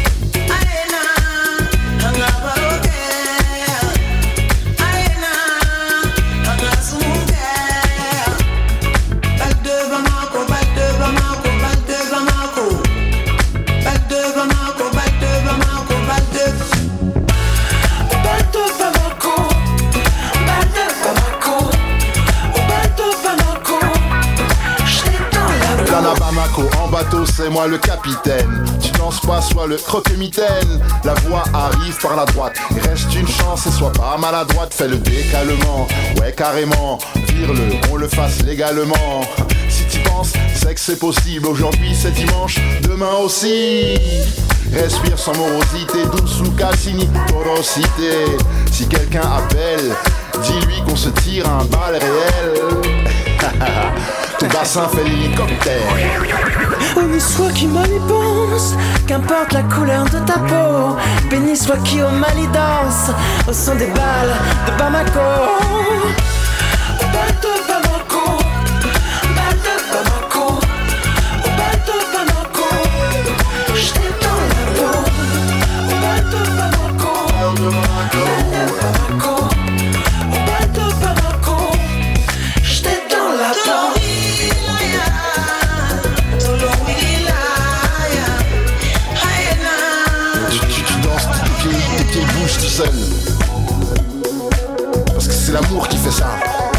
Bamako, en bateau c'est moi le capitaine. Tu danses pas, sois le croque-mitaine. La voix arrive par la droite, il reste une chance et sois pas maladroite. Fais le décalement, ouais carrément. Vire-le, on le fasse légalement. Si tu penses, c'est que c'est possible. Aujourd'hui c'est dimanche, demain aussi. Respire sans morosité, douce ou Cassini, porosité. Si quelqu'un appelle, dis-lui qu'on se tire un bal réel. Tout le bassin fait l'hélicoptère. Béni soit qui mal y pense, qu'importe la couleur de ta peau. Béni soit qui au mal y danse, au son des balles de Bamako. Bal de Bamako, bal de Bamako, bal de Bamako. J'étais dans la peau. Bal de Bamako, bal de Bamako, bal de Bamako. J'étais dans la peau. Tu, tu, tu danses, tes pieds, tes pieds bougent tout seul. Parce que c'est l'amour qui fait ça.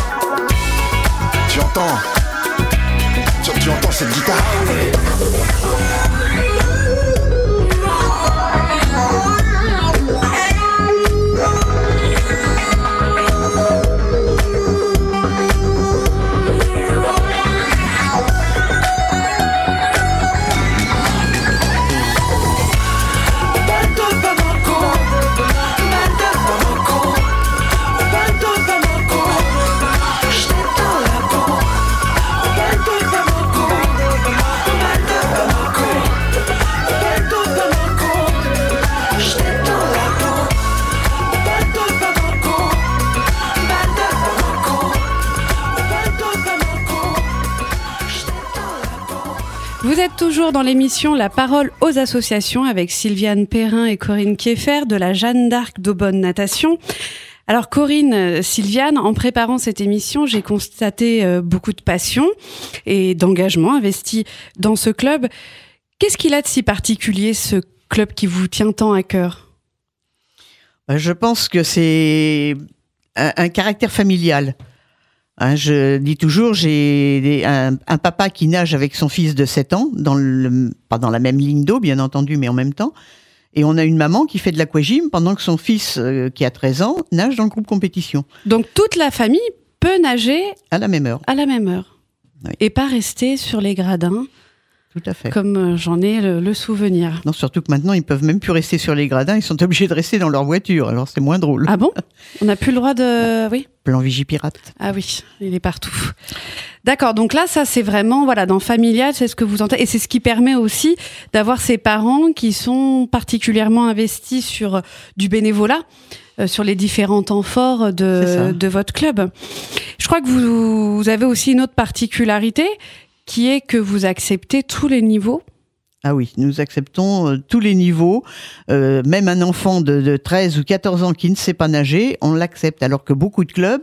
Tu entends tu, tu entends cette guitare. Vous êtes toujours dans l'émission La Parole aux associations avec Sylviane Perrin et Corinne Kieffer de la Jeanne d'Arc d'Aubonne Natation. Alors Corinne, Sylviane, en préparant cette émission, j'ai constaté euh, beaucoup de passion et d'engagement investi dans ce club. Qu'est-ce qu'il a de si particulier, ce club qui vous tient tant à cœur ? Je pense que c'est un, un caractère familial. Hein, je dis toujours, j'ai des, un, un papa qui nage avec son fils de sept ans, dans le, pas dans la même ligne d'eau, bien entendu, mais en même temps. Et on a une maman qui fait de l'aquagym pendant que son fils, euh, qui a treize ans, nage dans le groupe compétition. Donc toute la famille peut nager à la même heure. À la même heure. Oui. Et pas rester sur les gradins. Tout à fait. Comme euh, j'en ai le, le souvenir. Non, surtout que maintenant, ils peuvent même plus rester sur les gradins, ils sont obligés de rester dans leur voiture, alors c'est moins drôle. Ah bon ? On n'a plus le droit de... Oui. Plan Vigipirate. Ah oui, il est partout. D'accord, donc là, ça c'est vraiment, voilà, dans familial, c'est ce que vous entendez. Et c'est ce qui permet aussi d'avoir ces parents qui sont particulièrement investis sur du bénévolat, euh, sur les différents temps forts de, de votre club. Je crois que vous, vous avez aussi une autre particularité, qui est que vous acceptez tous les niveaux. Ah oui, nous acceptons euh, tous les niveaux. Euh, même un enfant de, de treize ou quatorze ans qui ne sait pas nager, on l'accepte. Alors que beaucoup de clubs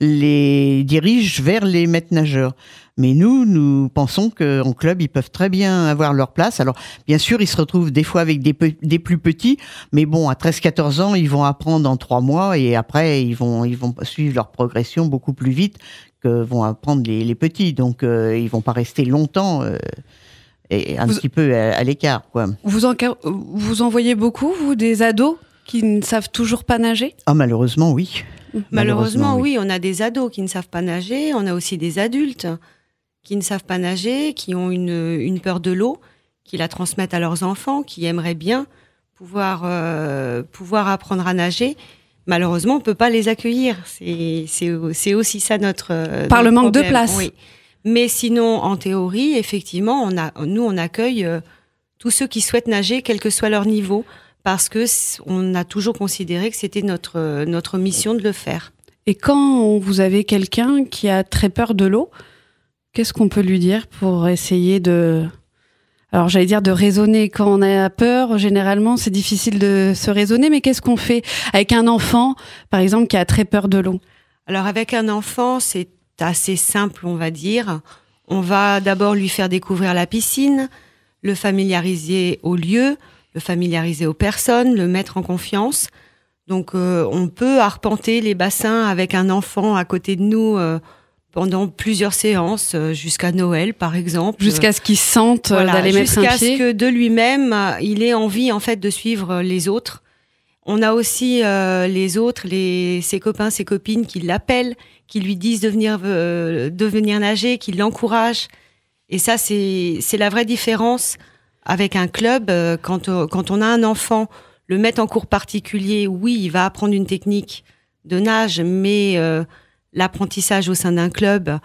les dirigent vers les maîtres nageurs. Mais nous, nous pensons qu'en club, ils peuvent très bien avoir leur place. Alors, bien sûr, ils se retrouvent des fois avec des, pe- des plus petits. Mais bon, à treize quatorze ans, ils vont apprendre en trois mois. Et après, ils vont, ils vont suivre leur progression beaucoup plus vite que vont apprendre les, les petits. Donc, euh, ils vont pas rester longtemps... Euh, et un vous, petit peu à, à l'écart, quoi. Vous en, vous en voyez beaucoup, vous, des ados qui ne savent toujours pas nager ? Ah, malheureusement, oui. Malheureusement, malheureusement oui. oui. On a des ados qui ne savent pas nager. On a aussi des adultes qui ne savent pas nager, qui ont une, une peur de l'eau, qui la transmettent à leurs enfants, qui aimeraient bien pouvoir, euh, pouvoir apprendre à nager. Malheureusement, on ne peut pas les accueillir. C'est, c'est, c'est aussi ça notre Par notre le manque problème. de place. Oui. Mais sinon, en théorie, effectivement, on a, nous, on accueille euh, tous ceux qui souhaitent nager, quel que soit leur niveau, parce que on a toujours considéré que c'était notre, euh, notre mission de le faire. Et quand vous avez quelqu'un qui a très peur de l'eau, qu'est-ce qu'on peut lui dire pour essayer de... Alors, j'allais dire de raisonner. Quand on a peur, généralement, c'est difficile de se raisonner, mais qu'est-ce qu'on fait avec un enfant, par exemple, qui a très peur de l'eau ? Alors, avec un enfant, c'est assez simple, on va dire. On va d'abord lui faire découvrir la piscine, le familiariser au lieu, le familiariser aux personnes, le mettre en confiance. Donc, euh, on peut arpenter les bassins avec un enfant à côté de nous euh, pendant plusieurs séances, euh, jusqu'à Noël, par exemple. Jusqu'à ce qu'il sente voilà, d'aller mettre un pied. Jusqu'à ce que de lui-même, il ait envie en fait de suivre les autres. On a aussi euh, les autres, les, ses copains, ses copines qui l'appellent, qui lui disent de venir, euh, de venir nager, qui l'encouragent. Et ça, c'est, c'est la vraie différence avec un club. Euh, quand, euh, quand on a un enfant, le mettre en cours particulier, oui, il va apprendre une technique de nage, mais euh, l'apprentissage au sein d'un club,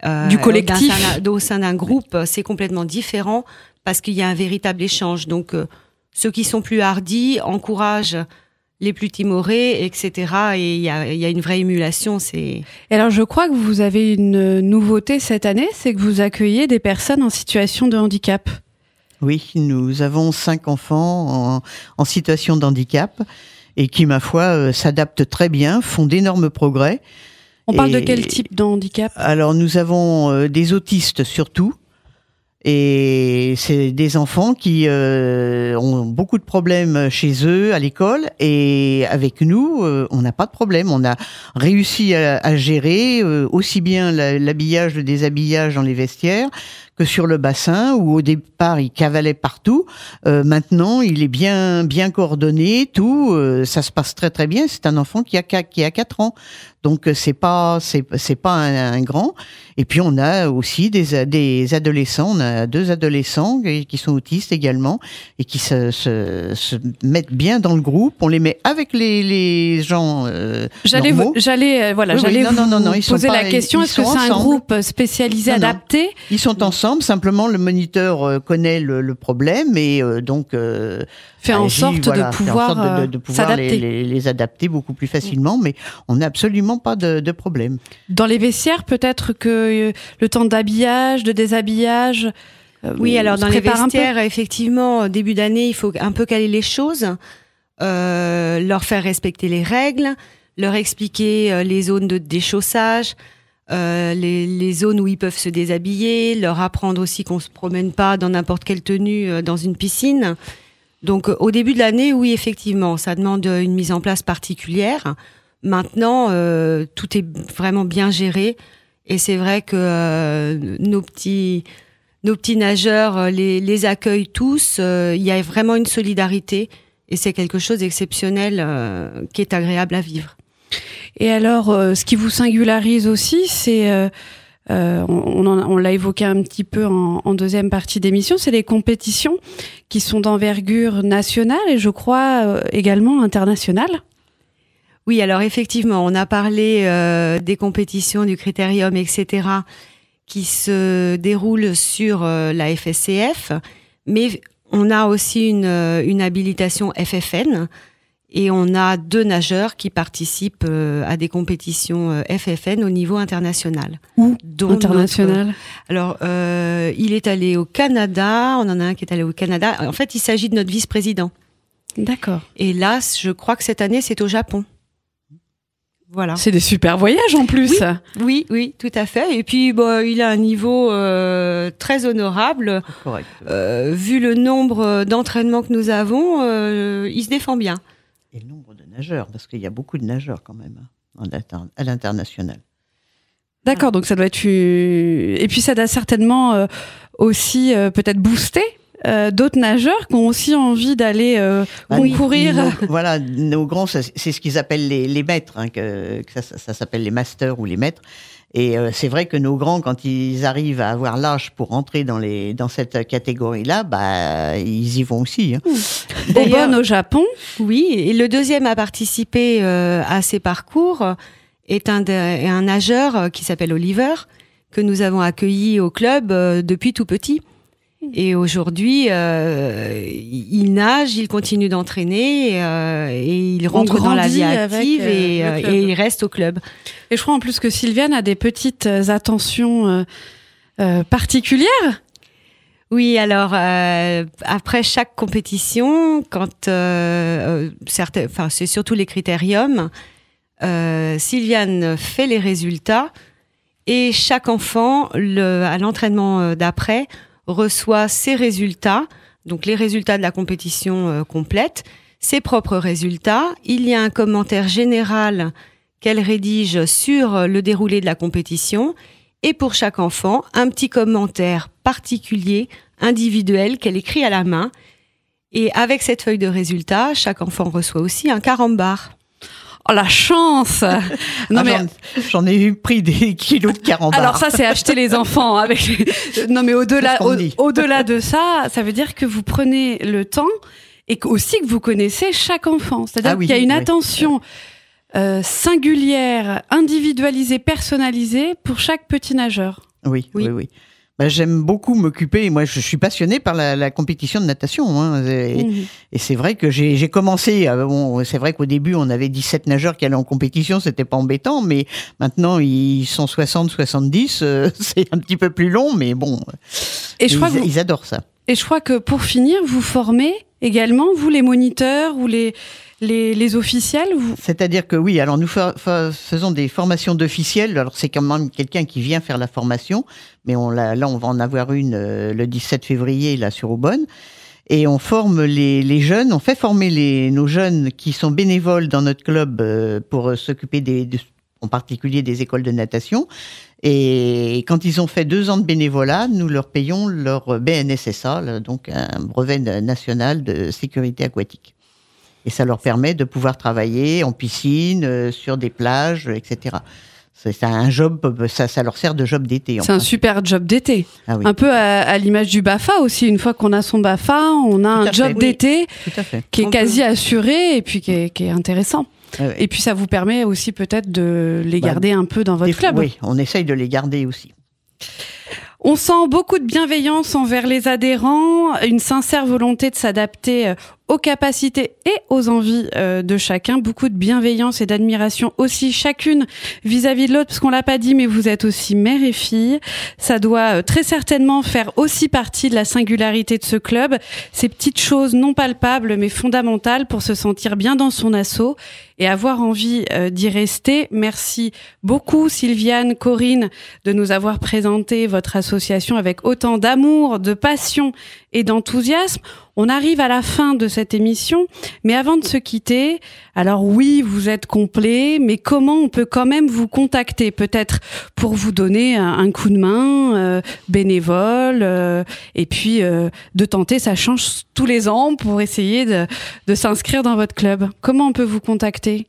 euh, Du collectif. d'un sein- au sein d'un groupe, c'est complètement différent parce qu'il y a un véritable échange. Donc, euh, ceux qui sont plus hardis encouragent les plus timorés, et cetera. Et il y a, il y a une vraie émulation. C'est... Et alors, je crois que vous avez une nouveauté cette année, c'est que vous accueillez des personnes en situation de handicap. Oui, nous avons cinq enfants en, en situation de handicap et qui, ma foi, euh, s'adaptent très bien, font d'énormes progrès. On parle Et- de quel type de handicap ? Alors, nous avons euh, des autistes surtout. Et c'est des enfants qui euh, ont beaucoup de problèmes chez eux, à l'école. Et avec nous, euh, on n'a pas de problème. On a réussi à, à gérer euh, aussi bien la- l'habillage, le déshabillage dans les vestiaires que sur le bassin, où au départ, il cavalait partout. Euh, maintenant, il est bien bien coordonné, tout. Euh, ça se passe très très bien. C'est un enfant qui a, qua- qui a quatre ans. Donc, euh, c'est pas, c'est, c'est pas un, un grand. Et puis, on a aussi des, a- des adolescents. On a deux adolescents qui qui sont autistes également et qui se, se, se mettent bien dans le groupe. On les met avec les, les gens euh, J'allais, normaux. vous, j'allais, euh, voilà, Oui, oui, j'allais non, vous non, non, non, ils sont poser pas- la question, ils est-ce que sont c'est un ensemble. groupe spécialisé, Non, non. adapté ? Ils sont ensemble, simplement le moniteur euh, connaît le, le problème et euh, donc euh, Fait en agit, sorte voilà, de fait en pouvoir, sorte de, de- euh, de pouvoir les, s'adapter. les- les adapter beaucoup plus facilement, mais on n'a absolument pas de, de problème. Dans les vestiaires, peut-être que euh, le temps d'habillage, de déshabillage. euh, Oui, alors se dans les prépare un peu. vestiaires, effectivement, début d'année, il faut un peu caler les choses, euh, leur faire respecter les règles, leur expliquer euh, les zones de déchaussage, euh, les, les zones où ils peuvent se déshabiller, leur apprendre aussi qu'on se promène pas dans n'importe quelle tenue euh, dans une piscine. Donc, euh, au début de l'année, oui, effectivement, ça demande euh, une mise en place particulière. Maintenant, euh, tout est vraiment bien géré, et c'est vrai que euh, nos petits nos petits nageurs euh, les, les accueillent tous. euh, Il y a vraiment une solidarité, et c'est quelque chose d'exceptionnel euh, qui est agréable à vivre. Et alors, euh, ce qui vous singularise aussi, c'est, euh, euh, on, on, en- on l'a évoqué un petit peu en, en deuxième partie d'émission, c'est les compétitions qui sont d'envergure nationale et je crois euh, également internationale. Oui, alors effectivement, on a parlé euh, des compétitions, du critérium, et cetera, qui se déroulent sur euh, la F S C F, mais on a aussi une, euh, une habilitation F F N, et on a deux nageurs qui participent euh, à des compétitions euh, F F N au niveau international. Où Dont international notre- Alors, euh, il est allé au Canada, on en a un qui est allé au Canada. En fait, il s'agit de notre vice-président. D'accord. Et là, je crois que cette année, c'est au Japon. Voilà. C'est des super voyages en plus. Oui, oui, tout à fait. Et puis, bon, il a un niveau euh, très honorable. Correct. Euh, vu le nombre d'entraînements que nous avons, euh, il se défend bien. Et le nombre de nageurs, parce qu'il y a beaucoup de nageurs quand même hein, en inter- à l'international. D'accord, donc ça doit être... une- Et puis ça doit certainement euh, aussi euh, peut-être booster euh, d'autres nageurs qui ont aussi envie d'aller euh, Bah, concourir. nos- voilà, nos grands, ça, c'est ce qu'ils appellent les, les maîtres, hein, que, que ça, ça, ça s'appelle les masters ou les maîtres. Et euh, c'est vrai que nos grands, quand ils arrivent à avoir l'âge pour entrer dans, les, dans cette catégorie-là, bah, ils y vont aussi. Hein. D'ailleurs- Bobonne au Japon. Oui, et le deuxième à participer euh, à ces parcours est un, de- est un nageur qui s'appelle Oliver, que nous avons accueilli au club euh, depuis tout petit. Et aujourd'hui, euh, il nage, il continue d'entraîner euh, et il On rentre dans la grandit vie avec, active euh, et, le euh, club. et il reste au club. Et je crois en plus que Sylviane a des petites euh, attentions euh, euh, particulières. Oui, alors euh, après chaque compétition, quand euh, euh, certains, enfin c'est surtout les critériums, euh, Sylviane fait les résultats et chaque enfant, le, à l'entraînement euh, d'après, reçoit ses résultats, donc les résultats de la compétition euh, complète, ses propres résultats. Il y a un commentaire général qu'elle rédige sur le déroulé de la compétition. Et pour chaque enfant, un petit commentaire particulier, individuel, qu'elle écrit à la main. Et avec cette feuille de résultats, chaque enfant reçoit aussi un carambar. Oh la chance. Non Ah, mais j'en, j'en ai eu pris des kilos de carambars. alors ça c'est acheter les enfants avec les... non mais au-delà C'est ce qu'on au, dit. au-delà de ça, ça veut dire que vous prenez le temps et que- aussi que vous connaissez chaque enfant. C'est-à-dire Ah oui, qu'il y a une oui. attention euh, singulière, individualisée, personnalisée pour chaque petit nageur. Oui, Oui. oui, oui. Bah, j'aime beaucoup m'occuper. Moi, je suis passionnée par la, la compétition de natation. Hein, et, Mhm. et c'est vrai que j'ai, j'ai commencé. euh, Bon, c'est vrai qu'au début, on avait dix-sept nageurs qui allaient en compétition. C'était pas embêtant, mais maintenant, ils sont soixante, soixante-dix. Euh, c'est un petit peu plus long, mais bon. Et je ils, crois que vous- ils adorent ça. Et je crois que pour finir, vous formez également, vous les moniteurs ou les, les, les officiels vous... C'est-à-dire que oui, alors nous fa- fa- faisons des formations d'officiels. Alors c'est quand même quelqu'un qui vient faire la formation, mais on l'a- là on va en avoir une euh, le dix-sept février là sur Aubonne. Et on forme les, les jeunes, on fait former les, nos jeunes qui sont bénévoles dans notre club euh, pour euh, s'occuper des, de- en particulier des écoles de natation. Et quand ils ont fait deux ans de bénévolat, nous leur payons leur B N S S A, là, donc un brevet na- national de sécurité aquatique. Et ça leur permet de pouvoir travailler en piscine, euh, sur des plages, et cetera. C'est c'est un job, ça, ça leur sert de job d'été. en C'est un principe. super job d'été. Ah oui, Un peu à, à l'image du BAFA aussi. Une fois qu'on a son BAFA, on a Tout un à job fait, oui. d'été tout à fait. qui est On quasi peut- assuré et puis qui est, qui est intéressant. Ouais, ouais. Et puis ça vous permet aussi peut-être de les Bah, garder un peu dans votre Des- club. Oui, on essaye de les garder aussi. On sent beaucoup de bienveillance envers les adhérents, une sincère volonté de s'adapter euh, aux capacités et aux envies euh, de chacun, beaucoup de bienveillance et d'admiration aussi chacune vis-à-vis de l'autre, parce qu'on l'a pas dit, mais vous êtes aussi mère et fille. Ça doit euh, très certainement faire aussi partie de la singularité de ce club, ces petites choses non palpables mais fondamentales pour se sentir bien dans son assaut et avoir envie euh, d'y rester. Merci beaucoup Sylviane, Corinne, de nous avoir présenté votre association avec autant d'amour, de passion et d'enthousiasme. On arrive à la fin de cette émission, mais avant de se quitter, alors oui, vous êtes complet, mais comment on peut quand même vous contacter? Peut-être pour vous donner un, un coup de main, euh, bénévole, euh, et puis euh, de tenter, ça change tous les ans pour essayer de, de s'inscrire dans votre club. Comment on peut vous contacter?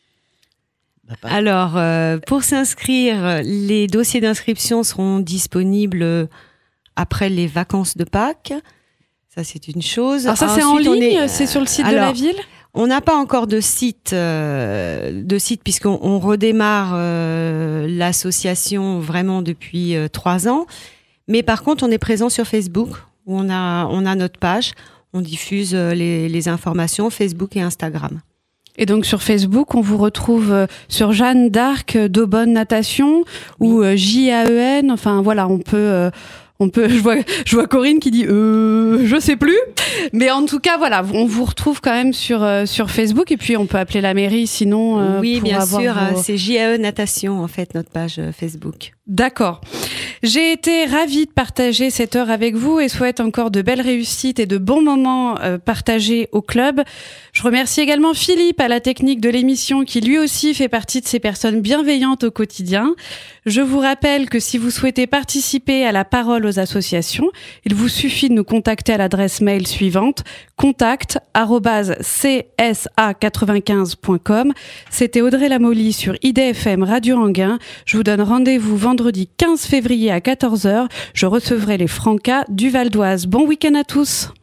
Bah, pas- Alors, euh, pour s'inscrire, les dossiers d'inscription seront disponibles après les vacances de Pâques. Ça, c'est une chose. Alors ça, c'est en Ensuite, on ligne, est- c'est sur le site de alors, la ville? On n'a pas encore de site, euh, de site puisqu'on on redémarre euh, l'association vraiment depuis euh, trois ans. Mais par contre, on est présent sur Facebook où on a, on a notre page. On diffuse euh, les, les informations Facebook et Instagram. Et donc sur Facebook, on vous retrouve euh, sur Jeanne d'Arc d'Aubonne Natation ou euh, J A E N. Enfin voilà, on peut, euh, on peut. Je vois, je vois Corinne qui dit, euh, je sais plus. Mais en tout cas, voilà, on vous retrouve quand même sur euh, sur Facebook et puis on peut appeler la mairie sinon. euh, oui, pour bien avoir sûr, vos- euh, c'est J A E Natation en fait notre page euh, Facebook. D'accord. J'ai été ravie de partager cette heure avec vous et souhaite encore de belles réussites et de bons moments euh, partagés au club. Je remercie également Philippe à la technique de l'émission qui lui aussi fait partie de ces personnes bienveillantes au quotidien. Je vous rappelle que si vous souhaitez participer à la parole aux associations, il vous suffit de nous contacter à l'adresse mail suivante contact arobase c s a quatre-vingt-quinze point com. C'était Audrey Lamolly sur I D F M Radio Anguin. Je vous donne rendez-vous vendredi quinze février à quatorze heures. Je recevrai les Francas du Val d'Oise. Bon week-end à tous.